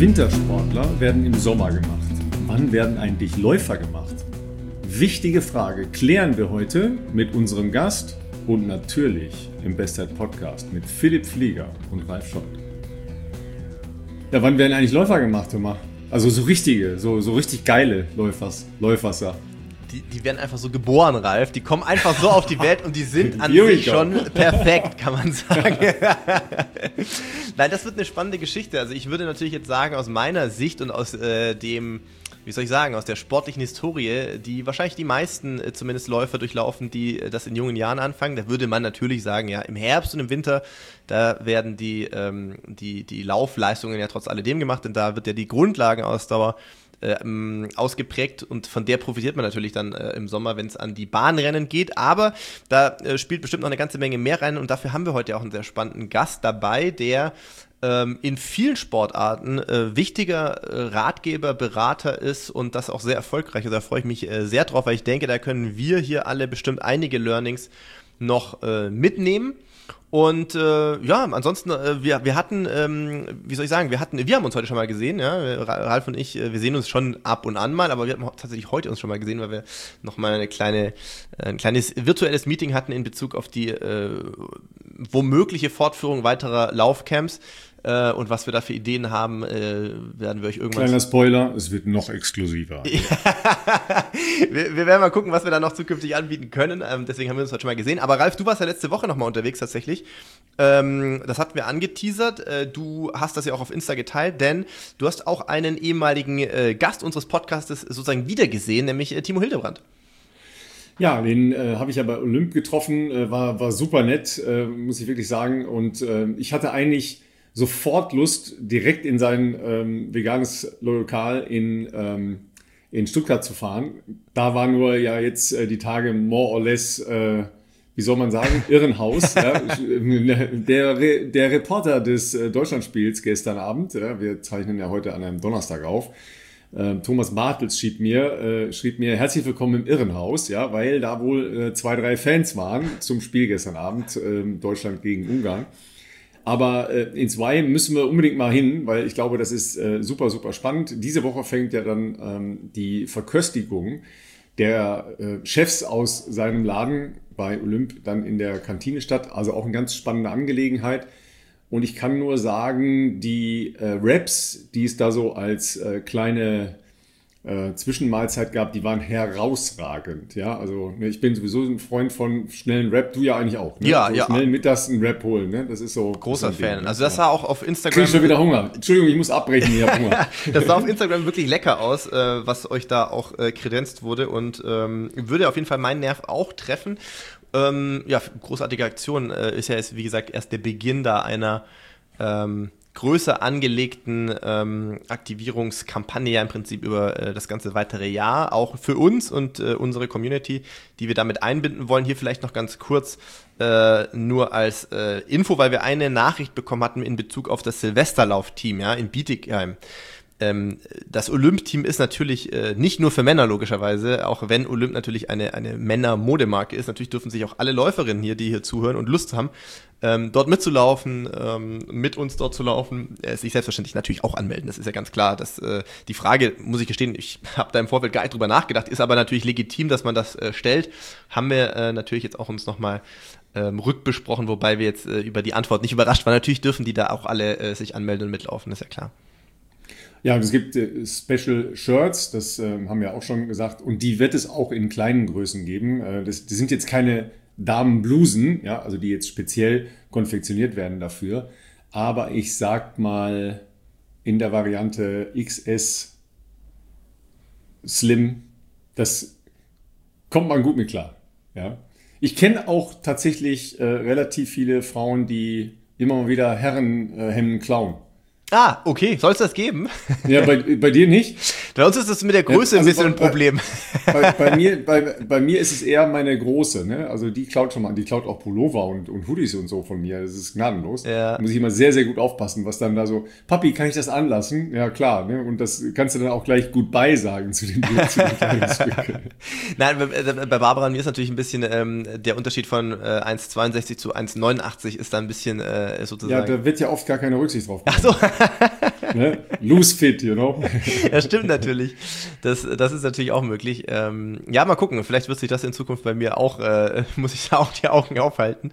Wintersportler werden im Sommer gemacht. Wann werden eigentlich Läufer gemacht? Wichtige Frage klären wir heute mit unserem Gast und natürlich im Bestzeit-Podcast mit Philipp Flieger und Ralf Scholz. Ja, wann werden eigentlich Läufer gemacht, Thomas? Also so richtige, so richtig geile Läufer. Die werden einfach so geboren, Ralf. Die kommen einfach so auf die Welt und die sind an sich schon perfekt, kann man sagen. Nein, das wird eine spannende Geschichte. Also ich würde natürlich jetzt sagen, aus meiner Sicht und aus aus der sportlichen Historie, die wahrscheinlich die meisten zumindest Läufer durchlaufen, die das in jungen Jahren anfangen, da würde man natürlich sagen, ja, im Herbst und im Winter, da werden die Laufleistungen ja trotz alledem gemacht, denn da wird ja die Grundlagenausdauer ausgeprägt und von der profitiert man natürlich dann im Sommer, wenn es an die Bahnrennen geht, aber da spielt bestimmt noch eine ganze Menge mehr rein und dafür haben wir heute auch einen sehr spannenden Gast dabei, der in vielen Sportarten wichtiger Ratgeber, Berater ist und das auch sehr erfolgreich. Also da freue ich mich sehr drauf, weil ich denke, da können wir hier alle bestimmt einige Learnings noch mitnehmen. Und ansonsten, wir hatten, wir haben uns heute schon mal gesehen, ja, Ralf und ich, wir sehen uns schon ab und an mal, aber wir haben tatsächlich heute uns schon mal gesehen, weil wir nochmal ein kleines virtuelles Meeting hatten in Bezug auf die womögliche Fortführung weiterer Laufcamps. Und was wir da für Ideen haben, werden wir euch irgendwann... Kleiner Spoiler, es wird noch exklusiver. wir werden mal gucken, was wir da noch zukünftig anbieten können. Deswegen haben wir uns heute schon mal gesehen. Aber Ralf, du warst ja letzte Woche noch mal unterwegs tatsächlich. Das hatten wir angeteasert. Du hast das ja auch auf Insta geteilt, denn du hast auch einen ehemaligen Gast unseres Podcastes sozusagen wiedergesehen, nämlich Timo Hildebrand. Ja, den habe ich ja bei Olymp getroffen, war super nett, muss ich wirklich sagen. Und ich hatte eigentlich sofort Lust, direkt in sein veganes Lokal in Stuttgart zu fahren. Da war nur ja jetzt die Tage more or less, wie soll man sagen, Irrenhaus. Ja. Der Reporter des Deutschlandspiels gestern Abend, ja, wir zeichnen ja heute an einem Donnerstag auf, Thomas Bartels schrieb mir, herzlich willkommen im Irrenhaus, ja, weil da wohl 2, 3 Fans waren zum Spiel gestern Abend, Deutschland gegen Ungarn. Aber ins Wei müssen wir unbedingt mal hin, weil ich glaube, das ist super, super spannend. Diese Woche fängt ja dann die Verköstigung der Chefs aus seinem Laden bei Olymp dann in der Kantine statt. Also auch eine ganz spannende Angelegenheit. Und ich kann nur sagen, die Wraps, die es da so als kleine Zwischenmahlzeit gab, die waren herausragend. Ja, also ich bin sowieso ein Freund von schnellen Rap, du ja eigentlich auch. Ne? Ja, so ja. Schnell mittags einen Rap holen, ne? Das ist so. Großer Fan. Ding, also das sah auch auf Instagram. Krieg ich schon wieder Hunger. Entschuldigung, ich muss abbrechen, ich habe Hunger. Das sah auf Instagram wirklich lecker aus, was euch da auch kredenzt wurde und würde auf jeden Fall meinen Nerv auch treffen. Großartige Aktion ist ja jetzt, wie gesagt, erst der Beginn da einer größer angelegten Aktivierungskampagne ja im Prinzip über das ganze weitere Jahr, auch für uns und unsere Community, die wir damit einbinden wollen. Hier vielleicht noch ganz kurz nur als Info, weil wir eine Nachricht bekommen hatten in Bezug auf das Silvesterlauf-Team, ja, in Bietigheim. Das Olymp-Team ist natürlich nicht nur für Männer logischerweise, auch wenn Olymp natürlich eine Männer-Modemarke ist. Natürlich dürfen sich auch alle Läuferinnen hier, die hier zuhören und Lust haben, dort mitzulaufen, mit uns dort zu laufen, sich selbstverständlich natürlich auch anmelden. Das ist ja ganz klar. Die Frage, muss ich gestehen, ich habe da im Vorfeld gar nicht drüber nachgedacht, ist aber natürlich legitim, dass man das stellt. Haben wir natürlich jetzt auch uns nochmal rückbesprochen, wobei wir jetzt über die Antwort nicht überrascht waren. Natürlich dürfen die da auch alle sich anmelden und mitlaufen, ist ja klar. Ja, und es gibt Special Shirts, das haben wir auch schon gesagt, und die wird es auch in kleinen Größen geben. Das sind jetzt keine Damenblusen, ja, also die jetzt speziell konfektioniert werden dafür, aber ich sag mal in der Variante XS Slim, das kommt man gut mit klar. Ja. Ich kenne auch tatsächlich relativ viele Frauen, die immer mal wieder Herrenhemden klauen. Ah, okay. Soll es das geben? Ja, bei dir nicht? Bei uns ist das mit der Größe ein bisschen ein Problem. Bei mir ist es eher meine Große, ne? Also die klaut auch Pullover und Hoodies und so von mir. Das ist gnadenlos. Ja. Da muss ich immer sehr, sehr gut aufpassen, was dann da so, Papi, kann ich das anlassen? Ja, klar, ne? Und das kannst du dann auch gleich Goodbye sagen zu den Kleidungsstücken. Nein, bei Barbara und mir ist natürlich ein bisschen der Unterschied von 1,62 zu 1,89 ist da ein bisschen sozusagen. Ja, da wird ja oft gar keine Rücksicht drauf. Ach so. Ne? Loose fit, you know. Das stimmt natürlich. Das ist natürlich auch möglich. Ja, mal gucken. Vielleicht wird sich das in Zukunft bei mir auch, muss ich da auch die Augen aufhalten.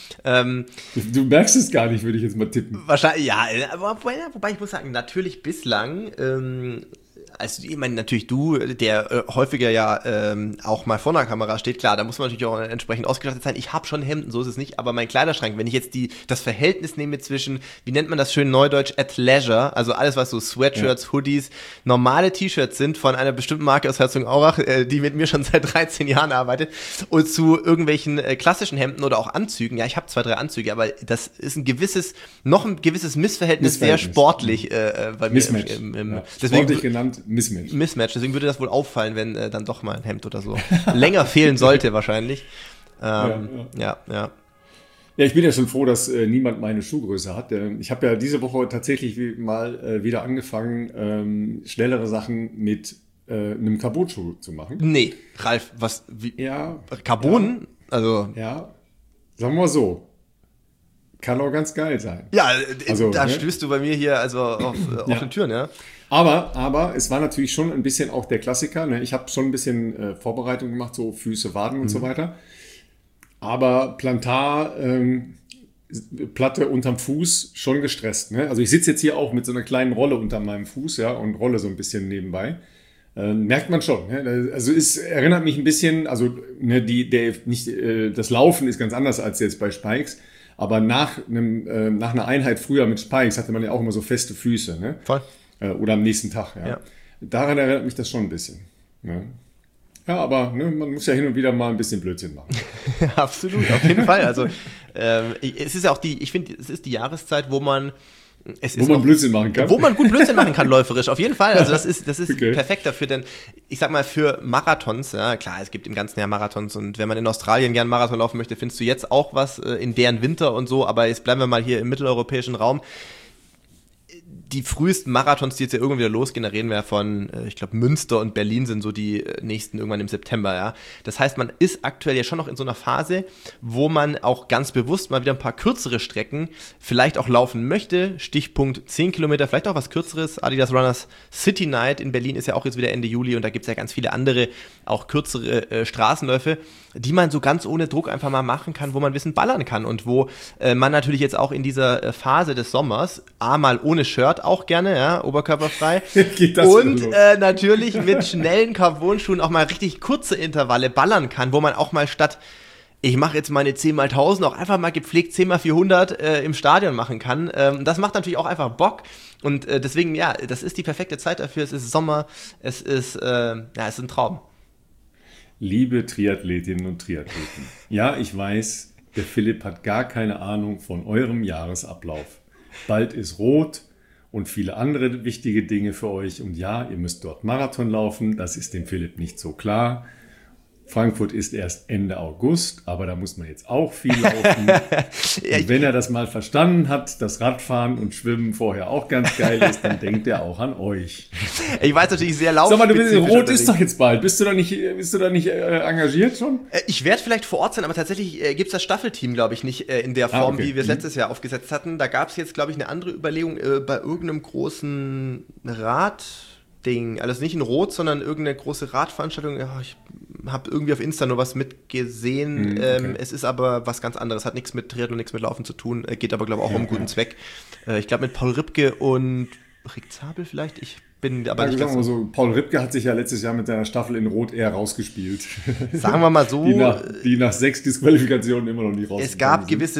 Du merkst es gar nicht, würde ich jetzt mal tippen. Wahrscheinlich, ja. Wobei ich muss sagen, natürlich bislang, also ich meine, natürlich du, der häufiger ja auch mal vor einer Kamera steht, klar, da muss man natürlich auch entsprechend ausgestattet sein. Ich habe schon Hemden, so ist es nicht, aber mein Kleiderschrank, wenn ich jetzt das Verhältnis nehme zwischen, wie nennt man das schön neudeutsch, Athleisure, also alles, was so Sweatshirts, Hoodies, normale T-Shirts sind von einer bestimmten Marke aus Herzogenaurach, die mit mir schon seit 13 Jahren arbeitet, und zu irgendwelchen klassischen Hemden oder auch Anzügen. Ja, ich habe 2, 3 Anzüge, aber das ist ein gewisses Missverhältnis, sehr sportlich bei mir. Mismatch. Sportlich genannt Mismatch, deswegen würde das wohl auffallen, wenn dann doch mal ein Hemd oder so länger fehlen sollte wahrscheinlich. Ja. Ja, ich bin ja schon froh, dass niemand meine Schuhgröße hat. Ich habe ja diese Woche tatsächlich mal wieder angefangen, schnellere Sachen mit einem Carbon-Schuh zu machen. Nee, Ralf, was? Ja. Carbon? Ja, also. Ja, sagen wir mal so. Kann auch ganz geil sein. Ja, also, da stößt du bei mir hier also auf offene Türen, ja. Aber es war natürlich schon ein bisschen auch der Klassiker. Ne? Ich habe schon ein bisschen Vorbereitung gemacht, so Füße, Waden und so weiter. Aber Plantar, Platte unterm Fuß, schon gestresst. Ne? Also ich sitze jetzt hier auch mit so einer kleinen Rolle unter meinem Fuß, ja, und rolle so ein bisschen nebenbei. Merkt man schon. Ne? Also es erinnert mich ein bisschen, also ne, das Laufen ist ganz anders als jetzt bei Spikes. Aber nach einer Einheit früher mit Spikes hatte man ja auch immer so feste Füße. Ne? Voll. Oder am nächsten Tag. Ja. Daran erinnert mich das schon ein bisschen. Ne? Ja, aber ne, man muss ja hin und wieder mal ein bisschen Blödsinn machen. Absolut, auf jeden Fall. Also es ist ja auch ich finde, es ist die Jahreszeit, wo man Blödsinn machen kann. Wo man gut Blödsinn machen kann, läuferisch, auf jeden Fall. Also das ist okay. Perfekt dafür, denn ich sag mal, für Marathons, ja klar, es gibt im ganzen Jahr Marathons, und wenn man in Australien gern Marathon laufen möchte, findest du jetzt auch was in deren Winter und so, aber jetzt bleiben wir mal hier im mitteleuropäischen Raum. Die frühesten Marathons, die jetzt ja irgendwann wieder losgehen, da reden wir ja von, ich glaube, Münster und Berlin sind so die nächsten irgendwann im September, ja. Das heißt, man ist aktuell ja schon noch in so einer Phase, wo man auch ganz bewusst mal wieder ein paar kürzere Strecken vielleicht auch laufen möchte. Stichpunkt 10 Kilometer, vielleicht auch was Kürzeres. Adidas Runners City Night in Berlin ist ja auch jetzt wieder Ende Juli, und da gibt's ja ganz viele andere, auch kürzere Straßenläufe, die man so ganz ohne Druck einfach mal machen kann, wo man ein bisschen ballern kann und wo man natürlich jetzt auch in dieser Phase des Sommers mal ohne Shirt auch gerne, ja, oberkörperfrei. Geht das und natürlich mit schnellen Carbon-Schuhen auch mal richtig kurze Intervalle ballern kann, wo man auch mal statt, ich mache jetzt meine 10x1000, auch einfach mal gepflegt 10x400 im Stadion machen kann. Das macht natürlich auch einfach Bock. Und deswegen, ja, das ist die perfekte Zeit dafür. Es ist Sommer, es ist ein Traum. Liebe Triathletinnen und Triathleten, ja, ich weiß, der Philipp hat gar keine Ahnung von eurem Jahresablauf. Bald ist Rot und viele andere wichtige Dinge für euch. Und ja, ihr müsst dort Marathon laufen, das ist dem Philipp nicht so klar. Frankfurt ist erst Ende August, aber da muss man jetzt auch viel laufen. Und wenn er das mal verstanden hat, dass Radfahren und Schwimmen vorher auch ganz geil ist, dann denkt er auch an euch. Ich weiß natürlich sehr laut. Sag mal, Rot ist doch jetzt bald. Bist du da nicht engagiert schon? Ich werde vielleicht vor Ort sein, aber tatsächlich gibt's das Staffelteam, glaube ich, nicht in der Form, okay, wie wir es letztes Jahr aufgesetzt hatten. Da gab's jetzt, glaube ich, eine andere Überlegung bei irgendeinem großen Radding. Also nicht in Rot, sondern irgendeine große Radveranstaltung. Ja, ich habe irgendwie auf Insta nur was mitgesehen. Okay. Es ist aber was ganz anderes. Hat nichts mit Triathlon, nichts mit Laufen zu tun. Geht aber, glaube ich, auch um einen guten Zweck. Ich glaube, mit Paul Ripke und Rick Zabel vielleicht. Ich bin aber nicht ganz so. Paul Ripke hat sich ja letztes Jahr mit seiner Staffel in Rot eher rausgespielt. Sagen wir mal so. Die nach 6 Disqualifikationen immer noch nicht raus. Es gab gewisse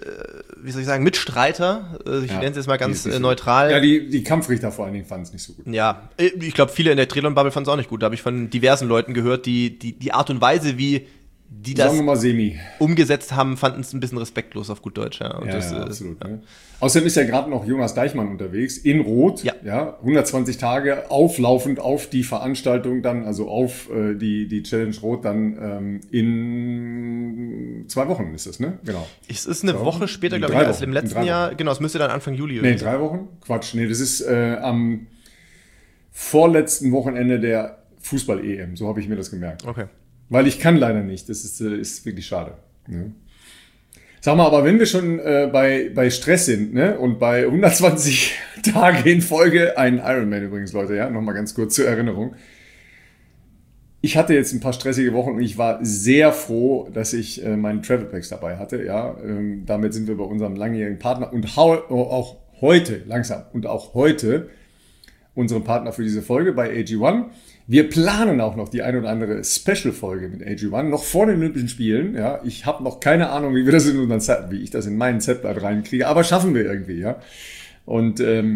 Mitstreiter. Ich nenne es jetzt mal ganz neutral. Ja, die Kampfrichter vor allen Dingen fanden es nicht so gut. Ja, ich glaube, viele in der Triathlon-Bubble fanden es auch nicht gut. Da habe ich von diversen Leuten gehört, die Art und Weise, wie die das umgesetzt haben, fanden es ein bisschen respektlos auf gut Deutsch. Ja, und absolut. Ne? Außerdem ist ja gerade noch Jonas Deichmann unterwegs, in Rot, 120 Tage auflaufend auf die Veranstaltung dann, also auf die Challenge Rot dann in 2 Wochen ist es, ne? Genau. Es ist eine Woche später, glaube ich, als im letzten Jahr. Genau, es müsste dann Anfang Juli. Nee, 3 Wochen? Quatsch, nee, das ist am vorletzten Wochenende der Fußball-EM, so habe ich mir das gemerkt. Okay. Weil ich kann leider nicht, das ist wirklich schade. Ja. Sag mal, aber wenn wir schon bei Stress sind, ne, und bei 120 Tage in Folge, ein Ironman übrigens, Leute, ja, nochmal ganz kurz zur Erinnerung. Ich hatte jetzt ein paar stressige Wochen und ich war sehr froh, dass ich meinen Travel Packs dabei hatte, ja. Damit sind wir bei unserem langjährigen Partner und auch heute, langsam, und auch heute unseren Partner für diese Folge bei AG1. Wir planen auch noch die ein oder andere Special-Folge mit AG1, noch vor den Olympischen Spielen. Ja, ich habe noch keine Ahnung, wie ich das in meinen Setblatt reinkriege, aber schaffen wir irgendwie, ja. Und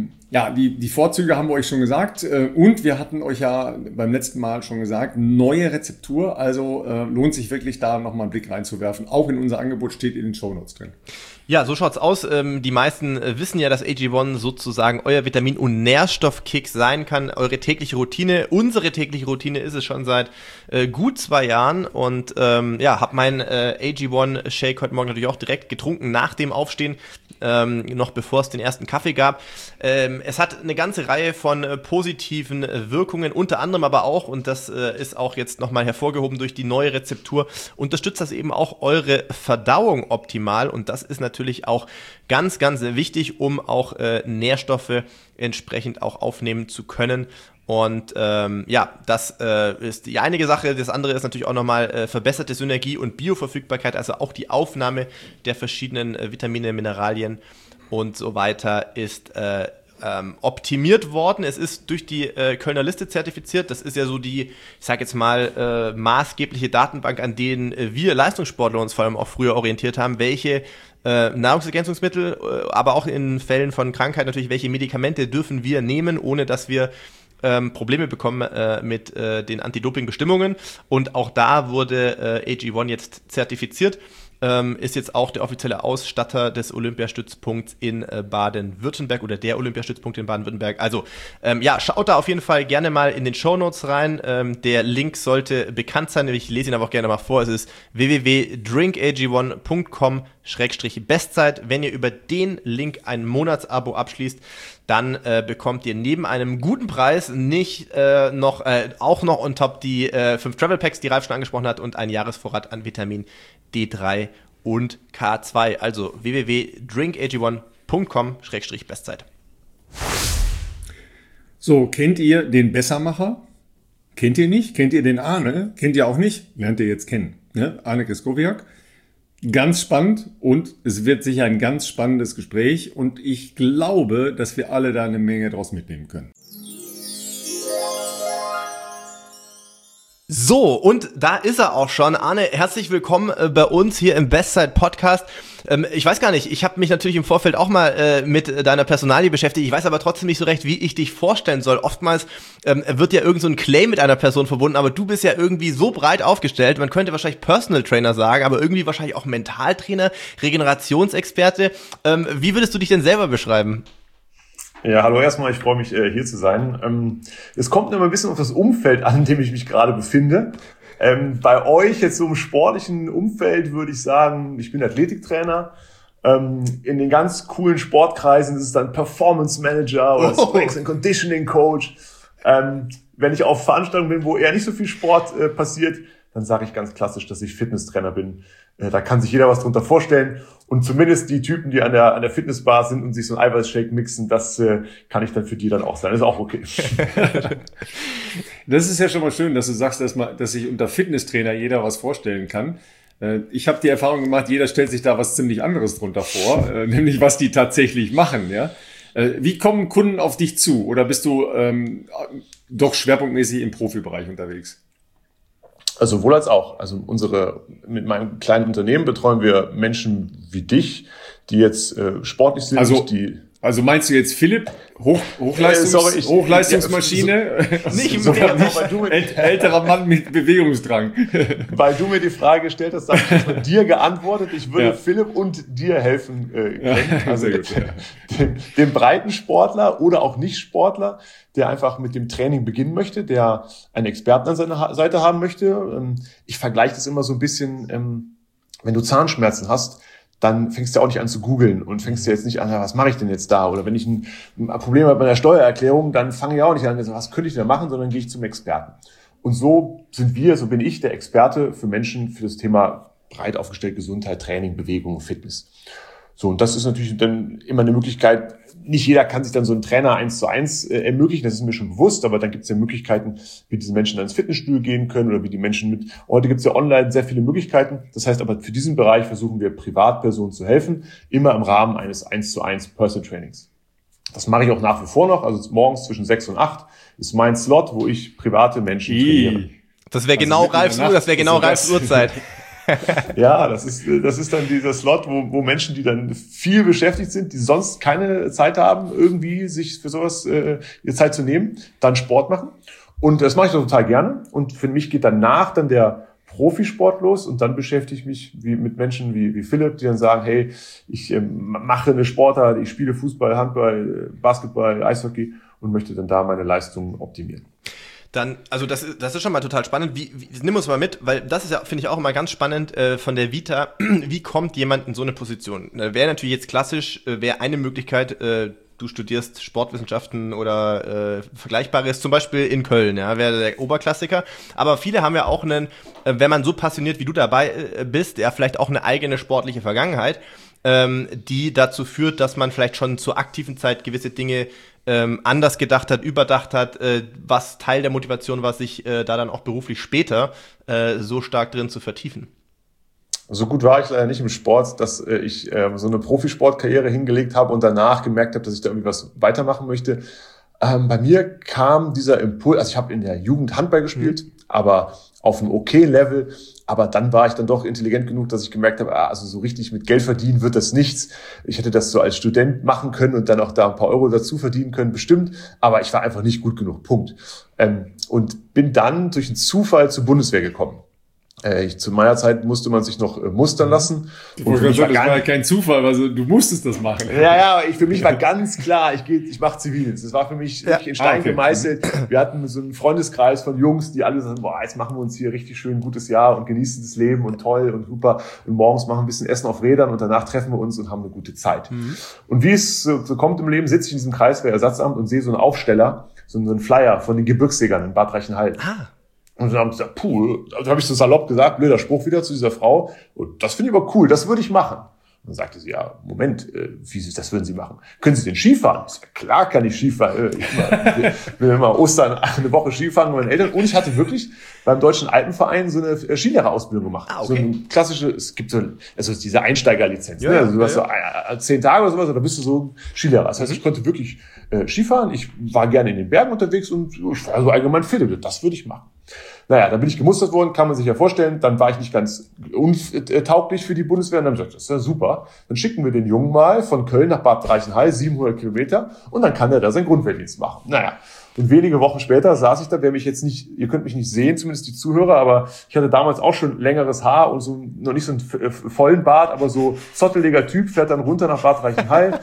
die Vorzüge haben wir euch schon gesagt. Und wir hatten euch ja beim letzten Mal schon gesagt, neue Rezeptur. Also lohnt sich wirklich da nochmal einen Blick reinzuwerfen. Auch in unser Angebot steht in den Shownotes drin. Ja, so schaut's aus. Die meisten wissen ja, dass AG1 sozusagen euer Vitamin- und Nährstoffkick sein kann. Eure tägliche Routine. Unsere tägliche Routine ist es schon seit gut 2 Jahren. Und hab meinen AG1 Shake heute Morgen natürlich auch direkt getrunken nach dem Aufstehen, noch bevor es den ersten Kaffee gab. Es hat eine ganze Reihe von positiven Wirkungen, unter anderem aber auch, und das ist auch jetzt nochmal hervorgehoben durch die neue Rezeptur, unterstützt das eben auch eure Verdauung optimal, und das ist natürlich auch ganz, ganz wichtig, um auch Nährstoffe entsprechend auch aufnehmen zu können. Und das ist die einige Sache. Das andere ist natürlich auch nochmal verbesserte Synergie und Bioverfügbarkeit, also auch die Aufnahme der verschiedenen Vitamine, Mineralien und so weiter ist optimiert worden. Es ist durch die Kölner Liste zertifiziert. Das ist ja so die, ich sage jetzt mal, maßgebliche Datenbank, an denen wir Leistungssportler uns vor allem auch früher orientiert haben, welche Nahrungsergänzungsmittel, aber auch in Fällen von Krankheit natürlich, welche Medikamente dürfen wir nehmen, ohne dass wir Probleme bekommen mit den Anti-Doping-Bestimmungen. Und auch da wurde AG1 jetzt zertifiziert. Ist jetzt auch der offizielle Ausstatter des Olympiastützpunkts in Baden-Württemberg oder der Olympiastützpunkt in Baden-Württemberg. Also schaut da auf jeden Fall gerne mal in den Shownotes rein. Der Link sollte bekannt sein. Ich lese ihn aber auch gerne mal vor. Es ist www.drinkag1.com/Bestzeit. Wenn ihr über den Link ein Monatsabo abschließt, dann bekommt ihr neben einem guten Preis nicht auch noch on top die 5 Travel Packs, die Ralf schon angesprochen hat, und ein Jahresvorrat an Vitamin D3 und K2. Also www.drinkag1.com/Bestzeit. So, kennt ihr den Bessermacher? Kennt ihr nicht? Kennt ihr den Arne? Kennt ihr auch nicht? Lernt ihr jetzt kennen. Ne? Arne Kreskowiak. Ganz spannend, und es wird sicher ein ganz spannendes Gespräch, und ich glaube, dass wir alle da eine Menge draus mitnehmen können. So, und da ist er auch schon. Arne, herzlich willkommen bei uns hier im Bestzeit-Podcast. Ich weiß gar nicht, ich habe mich natürlich im Vorfeld auch mal mit deiner Personalie beschäftigt. Ich weiß aber trotzdem nicht so recht, wie ich dich vorstellen soll. Oftmals wird ja irgend so ein Claim mit einer Person verbunden, aber du bist ja irgendwie so breit aufgestellt. Man könnte wahrscheinlich Personal Trainer sagen, aber irgendwie wahrscheinlich auch Mentaltrainer, Regenerationsexperte. Wie würdest du dich denn selber beschreiben? Ja, hallo erstmal, ich freue mich, hier zu sein. Es kommt immer ein bisschen auf das Umfeld an, in dem ich mich gerade befinde. Bei euch jetzt so im sportlichen Umfeld würde ich sagen, ich bin Athletiktrainer. In den ganz coolen Sportkreisen ist es dann Performance Manager oder Strength and Conditioning Coach. Wenn ich auf Veranstaltungen bin, wo eher nicht so viel Sport passiert, dann sage ich ganz klassisch, dass ich Fitnesstrainer bin. Da kann sich jeder was drunter vorstellen. Und zumindest die Typen, die an der Fitnessbar sind und sich so ein Eiweißshake mixen, das kann ich dann für die dann auch sein. Das ist auch okay. Das ist ja schon mal schön, dass du sagst, dass sich unter Fitnesstrainer jeder was vorstellen kann. Ich habe die Erfahrung gemacht, jeder stellt sich da was ziemlich anderes drunter vor, nämlich was die tatsächlich machen. Ja? Wie kommen Kunden auf dich zu? Oder bist du doch schwerpunktmäßig im Profibereich unterwegs? Also sowohl als auch. Also mit meinem kleinen Unternehmen betreuen wir Menschen wie dich, die jetzt sportlich sind, Also meinst du jetzt Philipp, Hochleistungsmaschine? Älterer Mann mit Bewegungsdrang. Weil du mir die Frage gestellt hast, habe ich von dir geantwortet. Ich würde Philipp und dir helfen können. Also dem breiten Sportler oder auch Nicht-Sportler, der einfach mit dem Training beginnen möchte, der einen Experten an seiner Seite haben möchte. Ich vergleiche das immer so ein bisschen, wenn du Zahnschmerzen hast, dann fängst du auch nicht an zu googeln und fängst du jetzt nicht an, was mache ich denn jetzt da? Oder wenn ich ein Problem habe bei der Steuererklärung, dann fange ich auch nicht an, was könnte ich denn machen, sondern gehe ich zum Experten. Und so bin ich der Experte für Menschen für das Thema breit aufgestellt Gesundheit, Training, Bewegung, Fitness. So, und das ist natürlich dann immer eine Möglichkeit. Nicht jeder kann sich dann so einen Trainer 1:1 ermöglichen, das ist mir schon bewusst, aber dann gibt es ja Möglichkeiten, wie diese Menschen dann ins Fitnessstudio gehen können oder wie die Menschen heute gibt es ja online sehr viele Möglichkeiten. Das heißt aber, für diesen Bereich versuchen wir Privatpersonen zu helfen, immer im Rahmen eines 1:1 Personal Trainings. Das mache ich auch nach wie vor noch, also morgens zwischen 6 und 8 ist mein Slot, wo ich private Menschen trainiere. Das wäre genau Ralfs Uhrzeit. Ja, das ist dann dieser Slot, wo Menschen, die dann viel beschäftigt sind, die sonst keine Zeit haben, irgendwie sich für sowas ihre Zeit zu nehmen, dann Sport machen. Und das mache ich total gerne. Und für mich geht danach dann der Profisport los und dann beschäftige ich mich mit Menschen wie Philipp, die dann sagen, hey, ich mache eine Sportart, ich spiele Fußball, Handball, Basketball, Eishockey und möchte dann da meine Leistungen optimieren. Dann, also das ist schon mal total spannend. Nimm uns mal mit, weil das ist ja, finde ich, auch immer ganz spannend von der Vita. Wie kommt jemand in so eine Position? Wäre natürlich jetzt klassisch, wäre eine Möglichkeit, du studierst Sportwissenschaften oder Vergleichbares, zum Beispiel in Köln, ja, wäre der Oberklassiker. Aber viele haben ja auch wenn man so passioniert wie du dabei bist, ja, vielleicht auch eine eigene sportliche Vergangenheit, die dazu führt, dass man vielleicht schon zur aktiven Zeit gewisse Dinge anders gedacht hat, überdacht hat, was Teil der Motivation war, sich da dann auch beruflich später so stark drin zu vertiefen. So gut war ich leider nicht im Sport, dass ich so eine Profisportkarriere hingelegt habe und danach gemerkt habe, dass ich da irgendwie was weitermachen möchte. Bei mir kam dieser Impuls, also ich habe in der Jugend Handball gespielt, aber auf einem Okay-Level. Aber dann war ich dann doch intelligent genug, dass ich gemerkt habe, also so richtig mit Geld verdienen wird das nichts. Ich hätte das so als Student machen können und dann auch da ein paar Euro dazu verdienen können, bestimmt. Aber ich war einfach nicht gut genug, Punkt. Und bin dann durch einen Zufall zur Bundeswehr gekommen. Zu meiner Zeit musste man sich noch mustern lassen. Das war ja kein Zufall, also du musstest das machen. Ja, für mich war ganz klar, ich mache Zivildienst. Das war für mich richtig in Stein gemeißelt. Wir hatten so einen Freundeskreis von Jungs, die alle sagen, boah, jetzt machen wir uns hier richtig schön ein gutes Jahr und genießen das Leben und toll und super. Und morgens machen wir ein bisschen Essen auf Rädern und danach treffen wir uns und haben eine gute Zeit. Und wie es so kommt im Leben, sitze ich in diesem Kreiswehrersatzamt und sehe so einen Aufsteller, so einen Flyer von den Gebirgsjägern in Bad Reichenhall. Und dann haben sie gesagt, also habe ich so salopp gesagt, blöder Spruch wieder zu dieser Frau. Und das finde ich aber cool, das würde ich machen. Und dann sagte sie, ja, Moment, das würden Sie machen? Können Sie denn Skifahren? Ich sage, klar kann ich Skifahren. Ich will immer Ostern eine Woche Skifahren mit meinen Eltern. Und ich hatte wirklich beim Deutschen Alpenverein so eine Skilehrerausbildung gemacht. Okay. So eine klassische, es gibt so, also diese Einsteigerlizenz. Ja, ne? Also du hast so 10 Tage oder sowas, oder bist du so Skilehrer. Das heißt, ich konnte wirklich Skifahren. Ich war gerne in den Bergen unterwegs und ich war so allgemein fit. Das würde ich machen. Naja, dann bin ich gemustert worden, kann man sich ja vorstellen. Dann war ich nicht ganz untauglich für die Bundeswehr. Und dann habe ich gesagt, das ist ja super. Dann schicken wir den Jungen mal von Köln nach Bad Reichenhall, 700 Kilometer. Und dann kann er da seinen Grundwehrdienst machen. Naja. Und wenige Wochen später saß ich da, ihr könnt mich nicht sehen, zumindest die Zuhörer, aber ich hatte damals auch schon längeres Haar und so noch nicht so einen vollen Bart, aber so zotteliger Typ, fährt dann runter nach Bad Reichenhall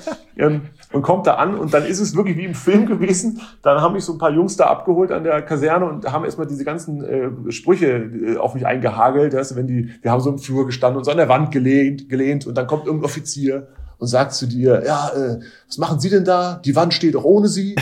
und kommt da an und dann ist es wirklich wie im Film gewesen. Dann haben mich so ein paar Jungs da abgeholt an der Kaserne und haben erstmal diese ganzen Sprüche auf mich eingehagelt. Das, wir haben so im Flur gestanden und so an der Wand gelehnt und dann kommt irgendein Offizier und sagt zu dir, ja, was machen Sie denn da? Die Wand steht doch ohne Sie.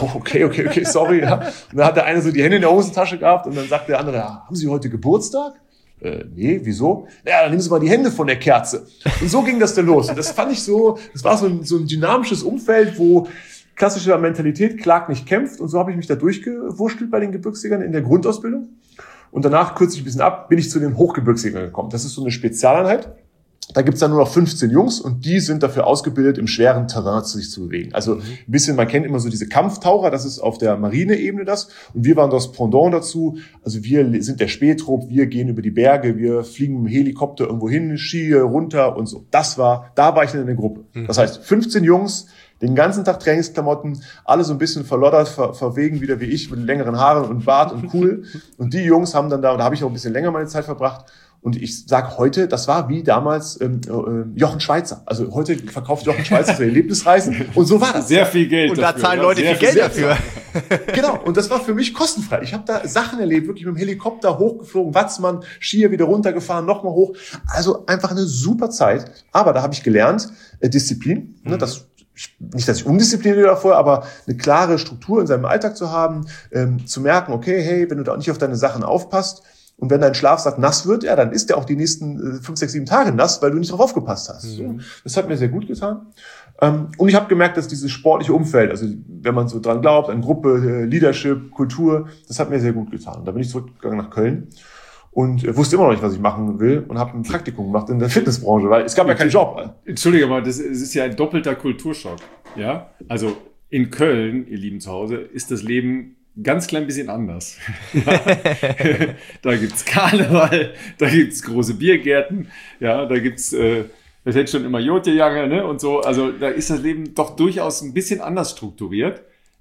Okay, sorry. Ja. Und dann hat der eine so die Hände in der Hosentasche gehabt und dann sagt der andere, ja, haben Sie heute Geburtstag? Nee, wieso? Ja, dann nehmen Sie mal die Hände von der Kerze. Und so ging das dann los. Und das fand ich so, das war so ein dynamisches Umfeld, wo klassische Mentalität klagt nicht kämpft. Und so habe ich mich da durchgewurschtelt bei den Gebirgsjägern in der Grundausbildung. Und danach, kürze ich ein bisschen ab, bin ich zu den Hochgebirgsjägern gekommen. Das ist so eine Spezialeinheit. Da gibt's dann nur noch 15 Jungs und die sind dafür ausgebildet, im schweren Terrain sich zu bewegen. Also ein bisschen, man kennt immer so diese Kampftaucher, das ist auf der Marineebene das. Und wir waren das Pendant dazu. Also wir sind der Spähtrupp, wir gehen über die Berge, wir fliegen mit dem Helikopter irgendwo hin, Ski runter und so. Da war ich dann in der Gruppe. Das heißt, 15 Jungs, den ganzen Tag Trainingsklamotten, alle so ein bisschen verloddert, verwegen wieder wie ich, mit längeren Haaren und Bart und cool. Und die Jungs haben dann da habe ich auch ein bisschen länger meine Zeit verbracht. Und ich sage heute, das war wie damals Jochen Schweizer. Also heute verkauft Jochen Schweizer so Erlebnisreisen. Und so war das. Sehr viel Geld und dafür. Und da zahlen Leute viel Geld dafür. Genau. Und das war für mich kostenfrei. Ich habe da Sachen erlebt, wirklich mit dem Helikopter hochgeflogen, Watzmann, Skier wieder runtergefahren, nochmal hoch. Also einfach eine super Zeit. Aber da habe ich gelernt, Disziplin. Ne, nicht, dass ich undiszipliniert war vorher, aber eine klare Struktur in seinem Alltag zu haben, zu merken, okay, hey, wenn du da nicht auf deine Sachen aufpasst, Und wenn dein Schlafsack nass wird, ja, dann ist der auch die nächsten 5, 6, 7 Tage nass, weil du nicht darauf aufgepasst hast. Mhm. Das hat mir sehr gut getan. Und ich habe gemerkt, dass dieses sportliche Umfeld, also wenn man so dran glaubt, an Gruppe, Leadership, Kultur, das hat mir sehr gut getan. Und da bin ich zurückgegangen nach Köln und wusste immer noch nicht, was ich machen will und habe ein Praktikum gemacht in der Fitnessbranche, weil es gab ja keinen Job. Entschuldige mal, das ist ja ein doppelter Kulturschock. Ja, also in Köln, ihr lieben Zuhause, ist das Leben ganz klein bisschen anders. Ja. Da gibt's Karneval, da gibt's große Biergärten, ja, da gibt's, das hätte schon immer Jodjejange, ne, und so. Also da ist das Leben doch durchaus ein bisschen anders strukturiert.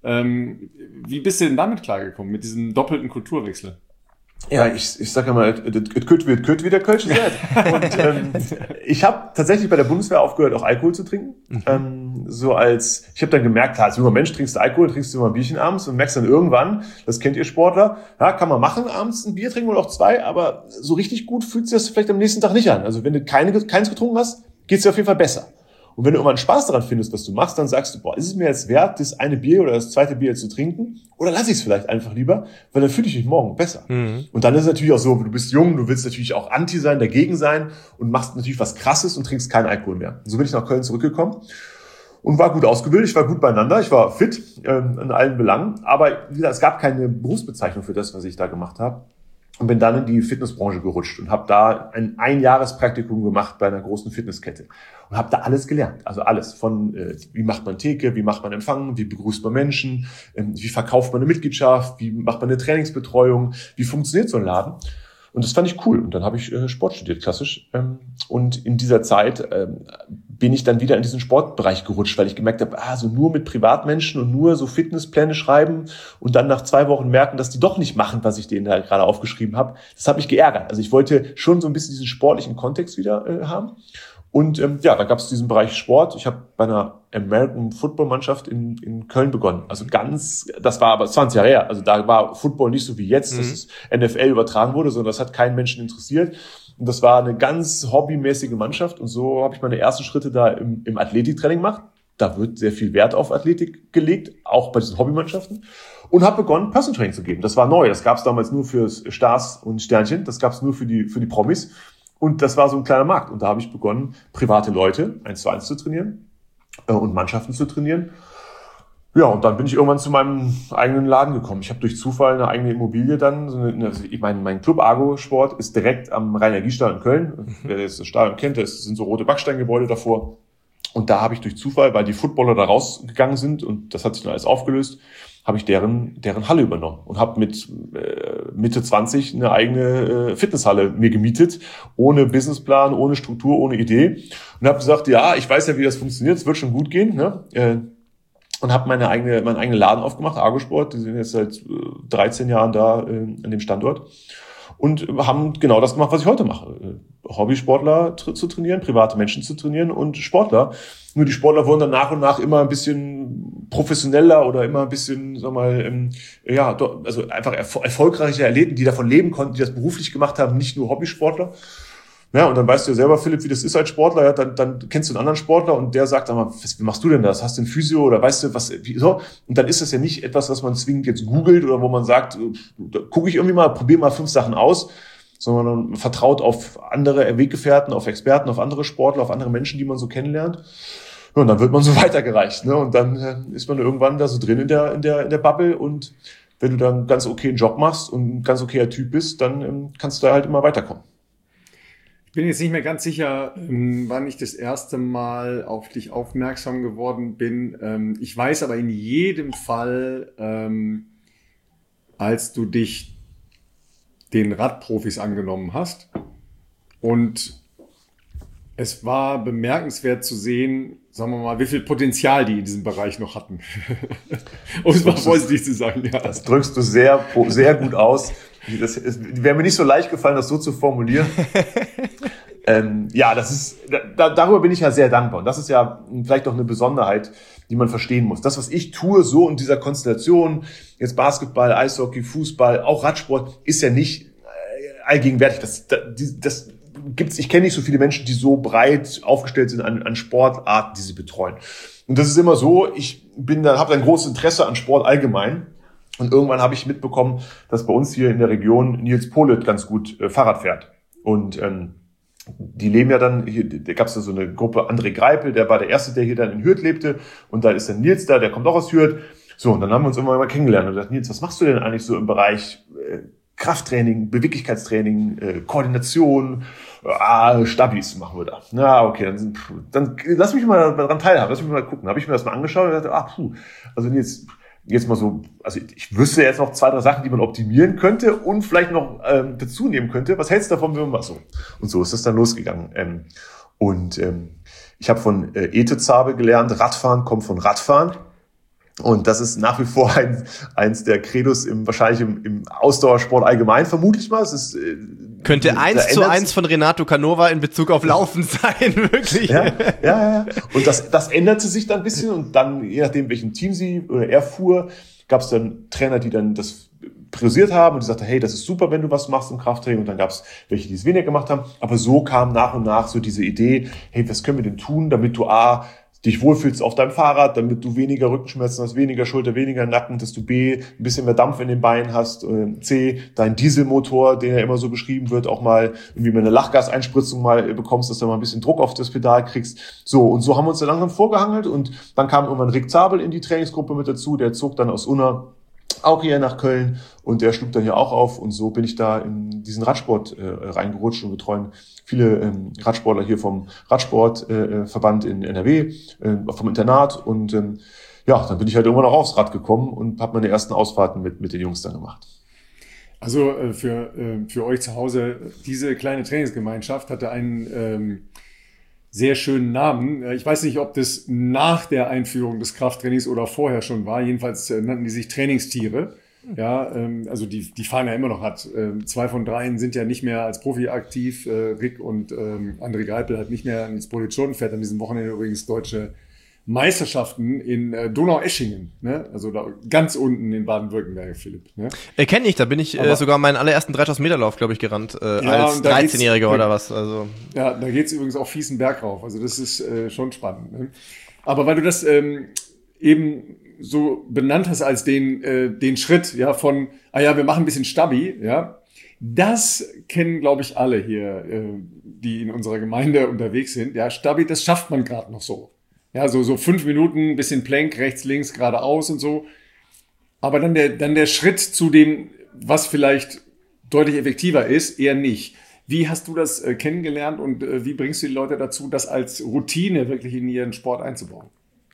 Wie bist du denn damit klargekommen, mit diesem doppelten Kulturwechsel? Ja, ich sag ja mal, es köt wie der Kölsche sagt. Und ich habe tatsächlich bei der Bundeswehr aufgehört, auch Alkohol zu trinken. Ich habe dann gemerkt, als junger Mensch trinkst du Alkohol, trinkst du immer ein Bierchen abends und merkst dann irgendwann, das kennt ihr Sportler, ja, kann man machen, abends ein Bier trinken oder auch 2, aber so richtig gut fühlt sich das vielleicht am nächsten Tag nicht an. Also wenn du keins getrunken hast, geht's dir auf jeden Fall besser. Und wenn du irgendwann Spaß daran findest, was du machst, dann sagst du, boah, ist es mir jetzt wert, das eine Bier oder das zweite Bier zu trinken? Oder lass ich es vielleicht einfach lieber, weil dann fühle ich mich morgen besser. Mhm. Und dann ist es natürlich auch so, du bist jung, du willst natürlich auch anti sein, dagegen sein und machst natürlich was Krasses und trinkst keinen Alkohol mehr. Und so bin ich nach Köln zurückgekommen und war gut ausgebildet, ich war gut beieinander, ich war fit in allen Belangen. Aber wie gesagt, es gab keine Berufsbezeichnung für das, was ich da gemacht habe. Und bin dann in die Fitnessbranche gerutscht und habe da ein Einjahrespraktikum gemacht bei einer großen Fitnesskette und habe da alles gelernt, also alles von wie macht man Theke, wie macht man Empfang, wie begrüßt man Menschen, wie verkauft man eine Mitgliedschaft, wie macht man eine Trainingsbetreuung, wie funktioniert so ein Laden. Und das fand ich cool. Und dann habe ich Sport studiert, klassisch. Und in dieser Zeit bin ich dann wieder in diesen Sportbereich gerutscht, weil ich gemerkt habe, so nur mit Privatmenschen und nur so Fitnesspläne schreiben und dann nach 2 Wochen merken, dass die doch nicht machen, was ich denen da gerade aufgeschrieben habe. Das hat mich geärgert. Also ich wollte schon so ein bisschen diesen sportlichen Kontext wieder haben. Und da gab es diesen Bereich Sport. Ich habe bei einer American Football Mannschaft in Köln begonnen. Also das war aber 20 Jahre her. Also da war Football nicht so wie jetzt, dass es NFL übertragen wurde, sondern das hat keinen Menschen interessiert. Und das war eine ganz hobbymäßige Mannschaft. Und so habe ich meine ersten Schritte da im Athletiktraining gemacht. Da wird sehr viel Wert auf Athletik gelegt, auch bei diesen Hobbymannschaften. Und habe begonnen, Personal Training zu geben. Das war neu. Das gab es damals nur für Stars und Sternchen. Das gab es nur für die Promis. Und das war so ein kleiner Markt. Und da habe ich begonnen, private Leute 1:1 zu trainieren und Mannschaften zu trainieren. Ja, und dann bin ich irgendwann zu meinem eigenen Laden gekommen. Ich habe durch Zufall eine eigene Immobilie dann. Mein Club Argo Sport ist direkt am Rhein-Energiestadion in Köln. Wer jetzt das Stadion kennt, das sind so rote Backsteingebäude davor. Und da habe ich durch Zufall, weil die Footballer da rausgegangen sind und das hat sich dann alles aufgelöst, habe ich deren Halle übernommen und habe mit Mitte 20 eine eigene Fitnesshalle mir gemietet, ohne Businessplan, ohne Struktur, ohne Idee. Und habe gesagt, ja, ich weiß ja, wie das funktioniert, es wird schon gut gehen, ne? Und habe meinen eigenen Laden aufgemacht, Argo Sport. Die sind jetzt seit 13 Jahren da an dem Standort. Und haben genau das gemacht, was ich heute mache. Hobbysportler zu trainieren, private Menschen zu trainieren und Sportler. Nur die Sportler wurden dann nach und nach immer ein bisschen professioneller oder immer ein bisschen, also einfach erfolgreiche Athleten, die davon leben konnten, die das beruflich gemacht haben, nicht nur Hobbysportler. Ja, und dann weißt du ja selber, Philipp, wie das ist als Sportler. Ja, dann kennst du einen anderen Sportler und der sagt, sag mal, wie machst du denn das? Hast du ein Physio oder weißt du was? So? Und dann ist das ja nicht etwas, was man zwingend jetzt googelt oder wo man sagt, da gucke ich irgendwie mal, probiere mal 5 Sachen aus, sondern man vertraut auf andere Weggefährten, auf Experten, auf andere Sportler, auf andere Menschen, die man so kennenlernt. Ja, und dann wird man so weitergereicht, ne? Und dann ist man irgendwann da so drin in der Bubble und wenn du dann einen ganz okayen Job machst und ein ganz okayer Typ bist, dann kannst du da halt immer weiterkommen. Ich bin jetzt nicht mehr ganz sicher, wann ich das erste Mal auf dich aufmerksam geworden bin. Ich weiß aber in jedem Fall, als du dich den Radprofis angenommen hast. Und es war bemerkenswert zu sehen, sagen wir mal, wie viel Potenzial die in diesem Bereich noch hatten. Um es mal vorsichtig zu sagen. Ja. Das drückst du sehr, sehr gut aus. Das wäre mir nicht so leicht gefallen, das so zu formulieren. Darüber bin ich ja sehr dankbar. Und das ist ja vielleicht auch eine Besonderheit, die man verstehen muss. Das, was ich tue, so in dieser Konstellation, jetzt Basketball, Eishockey, Fußball, auch Radsport, ist ja nicht allgegenwärtig. Das gibt's. Ich kenne nicht so viele Menschen, die so breit aufgestellt sind an Sportarten, die sie betreuen. Und das ist immer so, habe ein großes Interesse an Sport allgemein. Und irgendwann habe ich mitbekommen, dass bei uns hier in der Region Nils Polet ganz gut Fahrrad fährt. Und die leben ja dann, hier, da gab es ja so eine Gruppe, André Greipel, der war der Erste, der hier dann in Hürth lebte. Und da ist dann Nils da, der kommt auch aus Hürth. So, und dann haben wir uns irgendwann mal kennengelernt und gesagt, Nils, was machst du denn eigentlich so im Bereich Krafttraining, Beweglichkeitstraining, Koordination, Stabis machen wir da. Na, okay, dann lass mich mal daran teilhaben, lass mich mal gucken. Habe ich mir das mal angeschaut und dachte, also jetzt mal so, also ich wüsste jetzt noch 2, 3 Sachen, die man optimieren könnte und vielleicht noch dazu nehmen könnte. Was hältst du davon, wenn wir mal so? Und so ist das dann losgegangen. Ich habe von Ete Zabe gelernt, Radfahren kommt von Radfahren. Und das ist nach wie vor eins der Credos wahrscheinlich im Ausdauersport allgemein, vermutlich mal. Es ist, könnte 1:1 von Renato Canova in Bezug auf Laufen sein, wirklich. Ja. Und das änderte sich dann ein bisschen und dann, je nachdem, welchem Team sie oder er fuhr, gab es dann Trainer, die dann das priorisiert haben und die sagten, hey, das ist super, wenn du was machst im Krafttraining. Und dann gab es welche, die es weniger gemacht haben. Aber so kam nach und nach so diese Idee, hey, was können wir denn tun, damit du dich wohlfühlst auf deinem Fahrrad, damit du weniger Rückenschmerzen hast, weniger Schulter, weniger Nacken, dass du B, ein bisschen mehr Dampf in den Beinen hast, C, dein Dieselmotor, den ja immer so beschrieben wird, auch mal irgendwie mal eine Lachgaseinspritzung mal bekommst, dass du mal ein bisschen Druck auf das Pedal kriegst. So, und so haben wir uns dann langsam vorgehangelt und dann kam irgendwann Rick Zabel in die Trainingsgruppe mit dazu, der zog dann aus Unna auch hier nach Köln und der schlug dann hier auch auf und so bin ich da in diesen Radsport reingerutscht und betreuen viele Radsportler hier vom Radsportverband in NRW, vom Internat und dann bin ich halt irgendwann auch aufs Rad gekommen und habe meine ersten Ausfahrten mit den Jungs dann gemacht. Also für euch zu Hause, diese kleine Trainingsgemeinschaft hatte einen sehr schönen Namen. Ich weiß nicht, ob das nach der Einführung des Krafttrainings oder vorher schon war. Jedenfalls nannten die sich Trainingstiere. Ja, also die fahren ja immer noch Rad. 2 von 3 sind ja nicht mehr als Profi aktiv. Rick und André Greipel hat nicht mehr ins Polition, fährt an diesem Wochenende übrigens deutsche Meisterschaften in Donaueschingen, ne? Also da ganz unten in Baden-Württemberg, Philipp. Ne? Kenne ich, da bin ich sogar meinen allerersten 3000 Meter Lauf, glaube ich, gerannt, als 13-Jähriger oder was. Also. Ja, da geht's übrigens auch fiesen Berg rauf, also das ist schon spannend. Ne? Aber weil du das eben so benannt hast als den Schritt, ja, von, wir machen ein bisschen Stabi, ja, das kennen, glaube ich, alle hier, die in unserer Gemeinde unterwegs sind. Ja, Stabi, das schafft man gerade noch so. Ja, so 5 Minuten, bisschen Plank, rechts, links, geradeaus und so. Aber dann der Schritt zu dem, was vielleicht deutlich effektiver ist, eher nicht. Wie hast du das kennengelernt und wie bringst du die Leute dazu, das als Routine wirklich in ihren Sport einzubauen?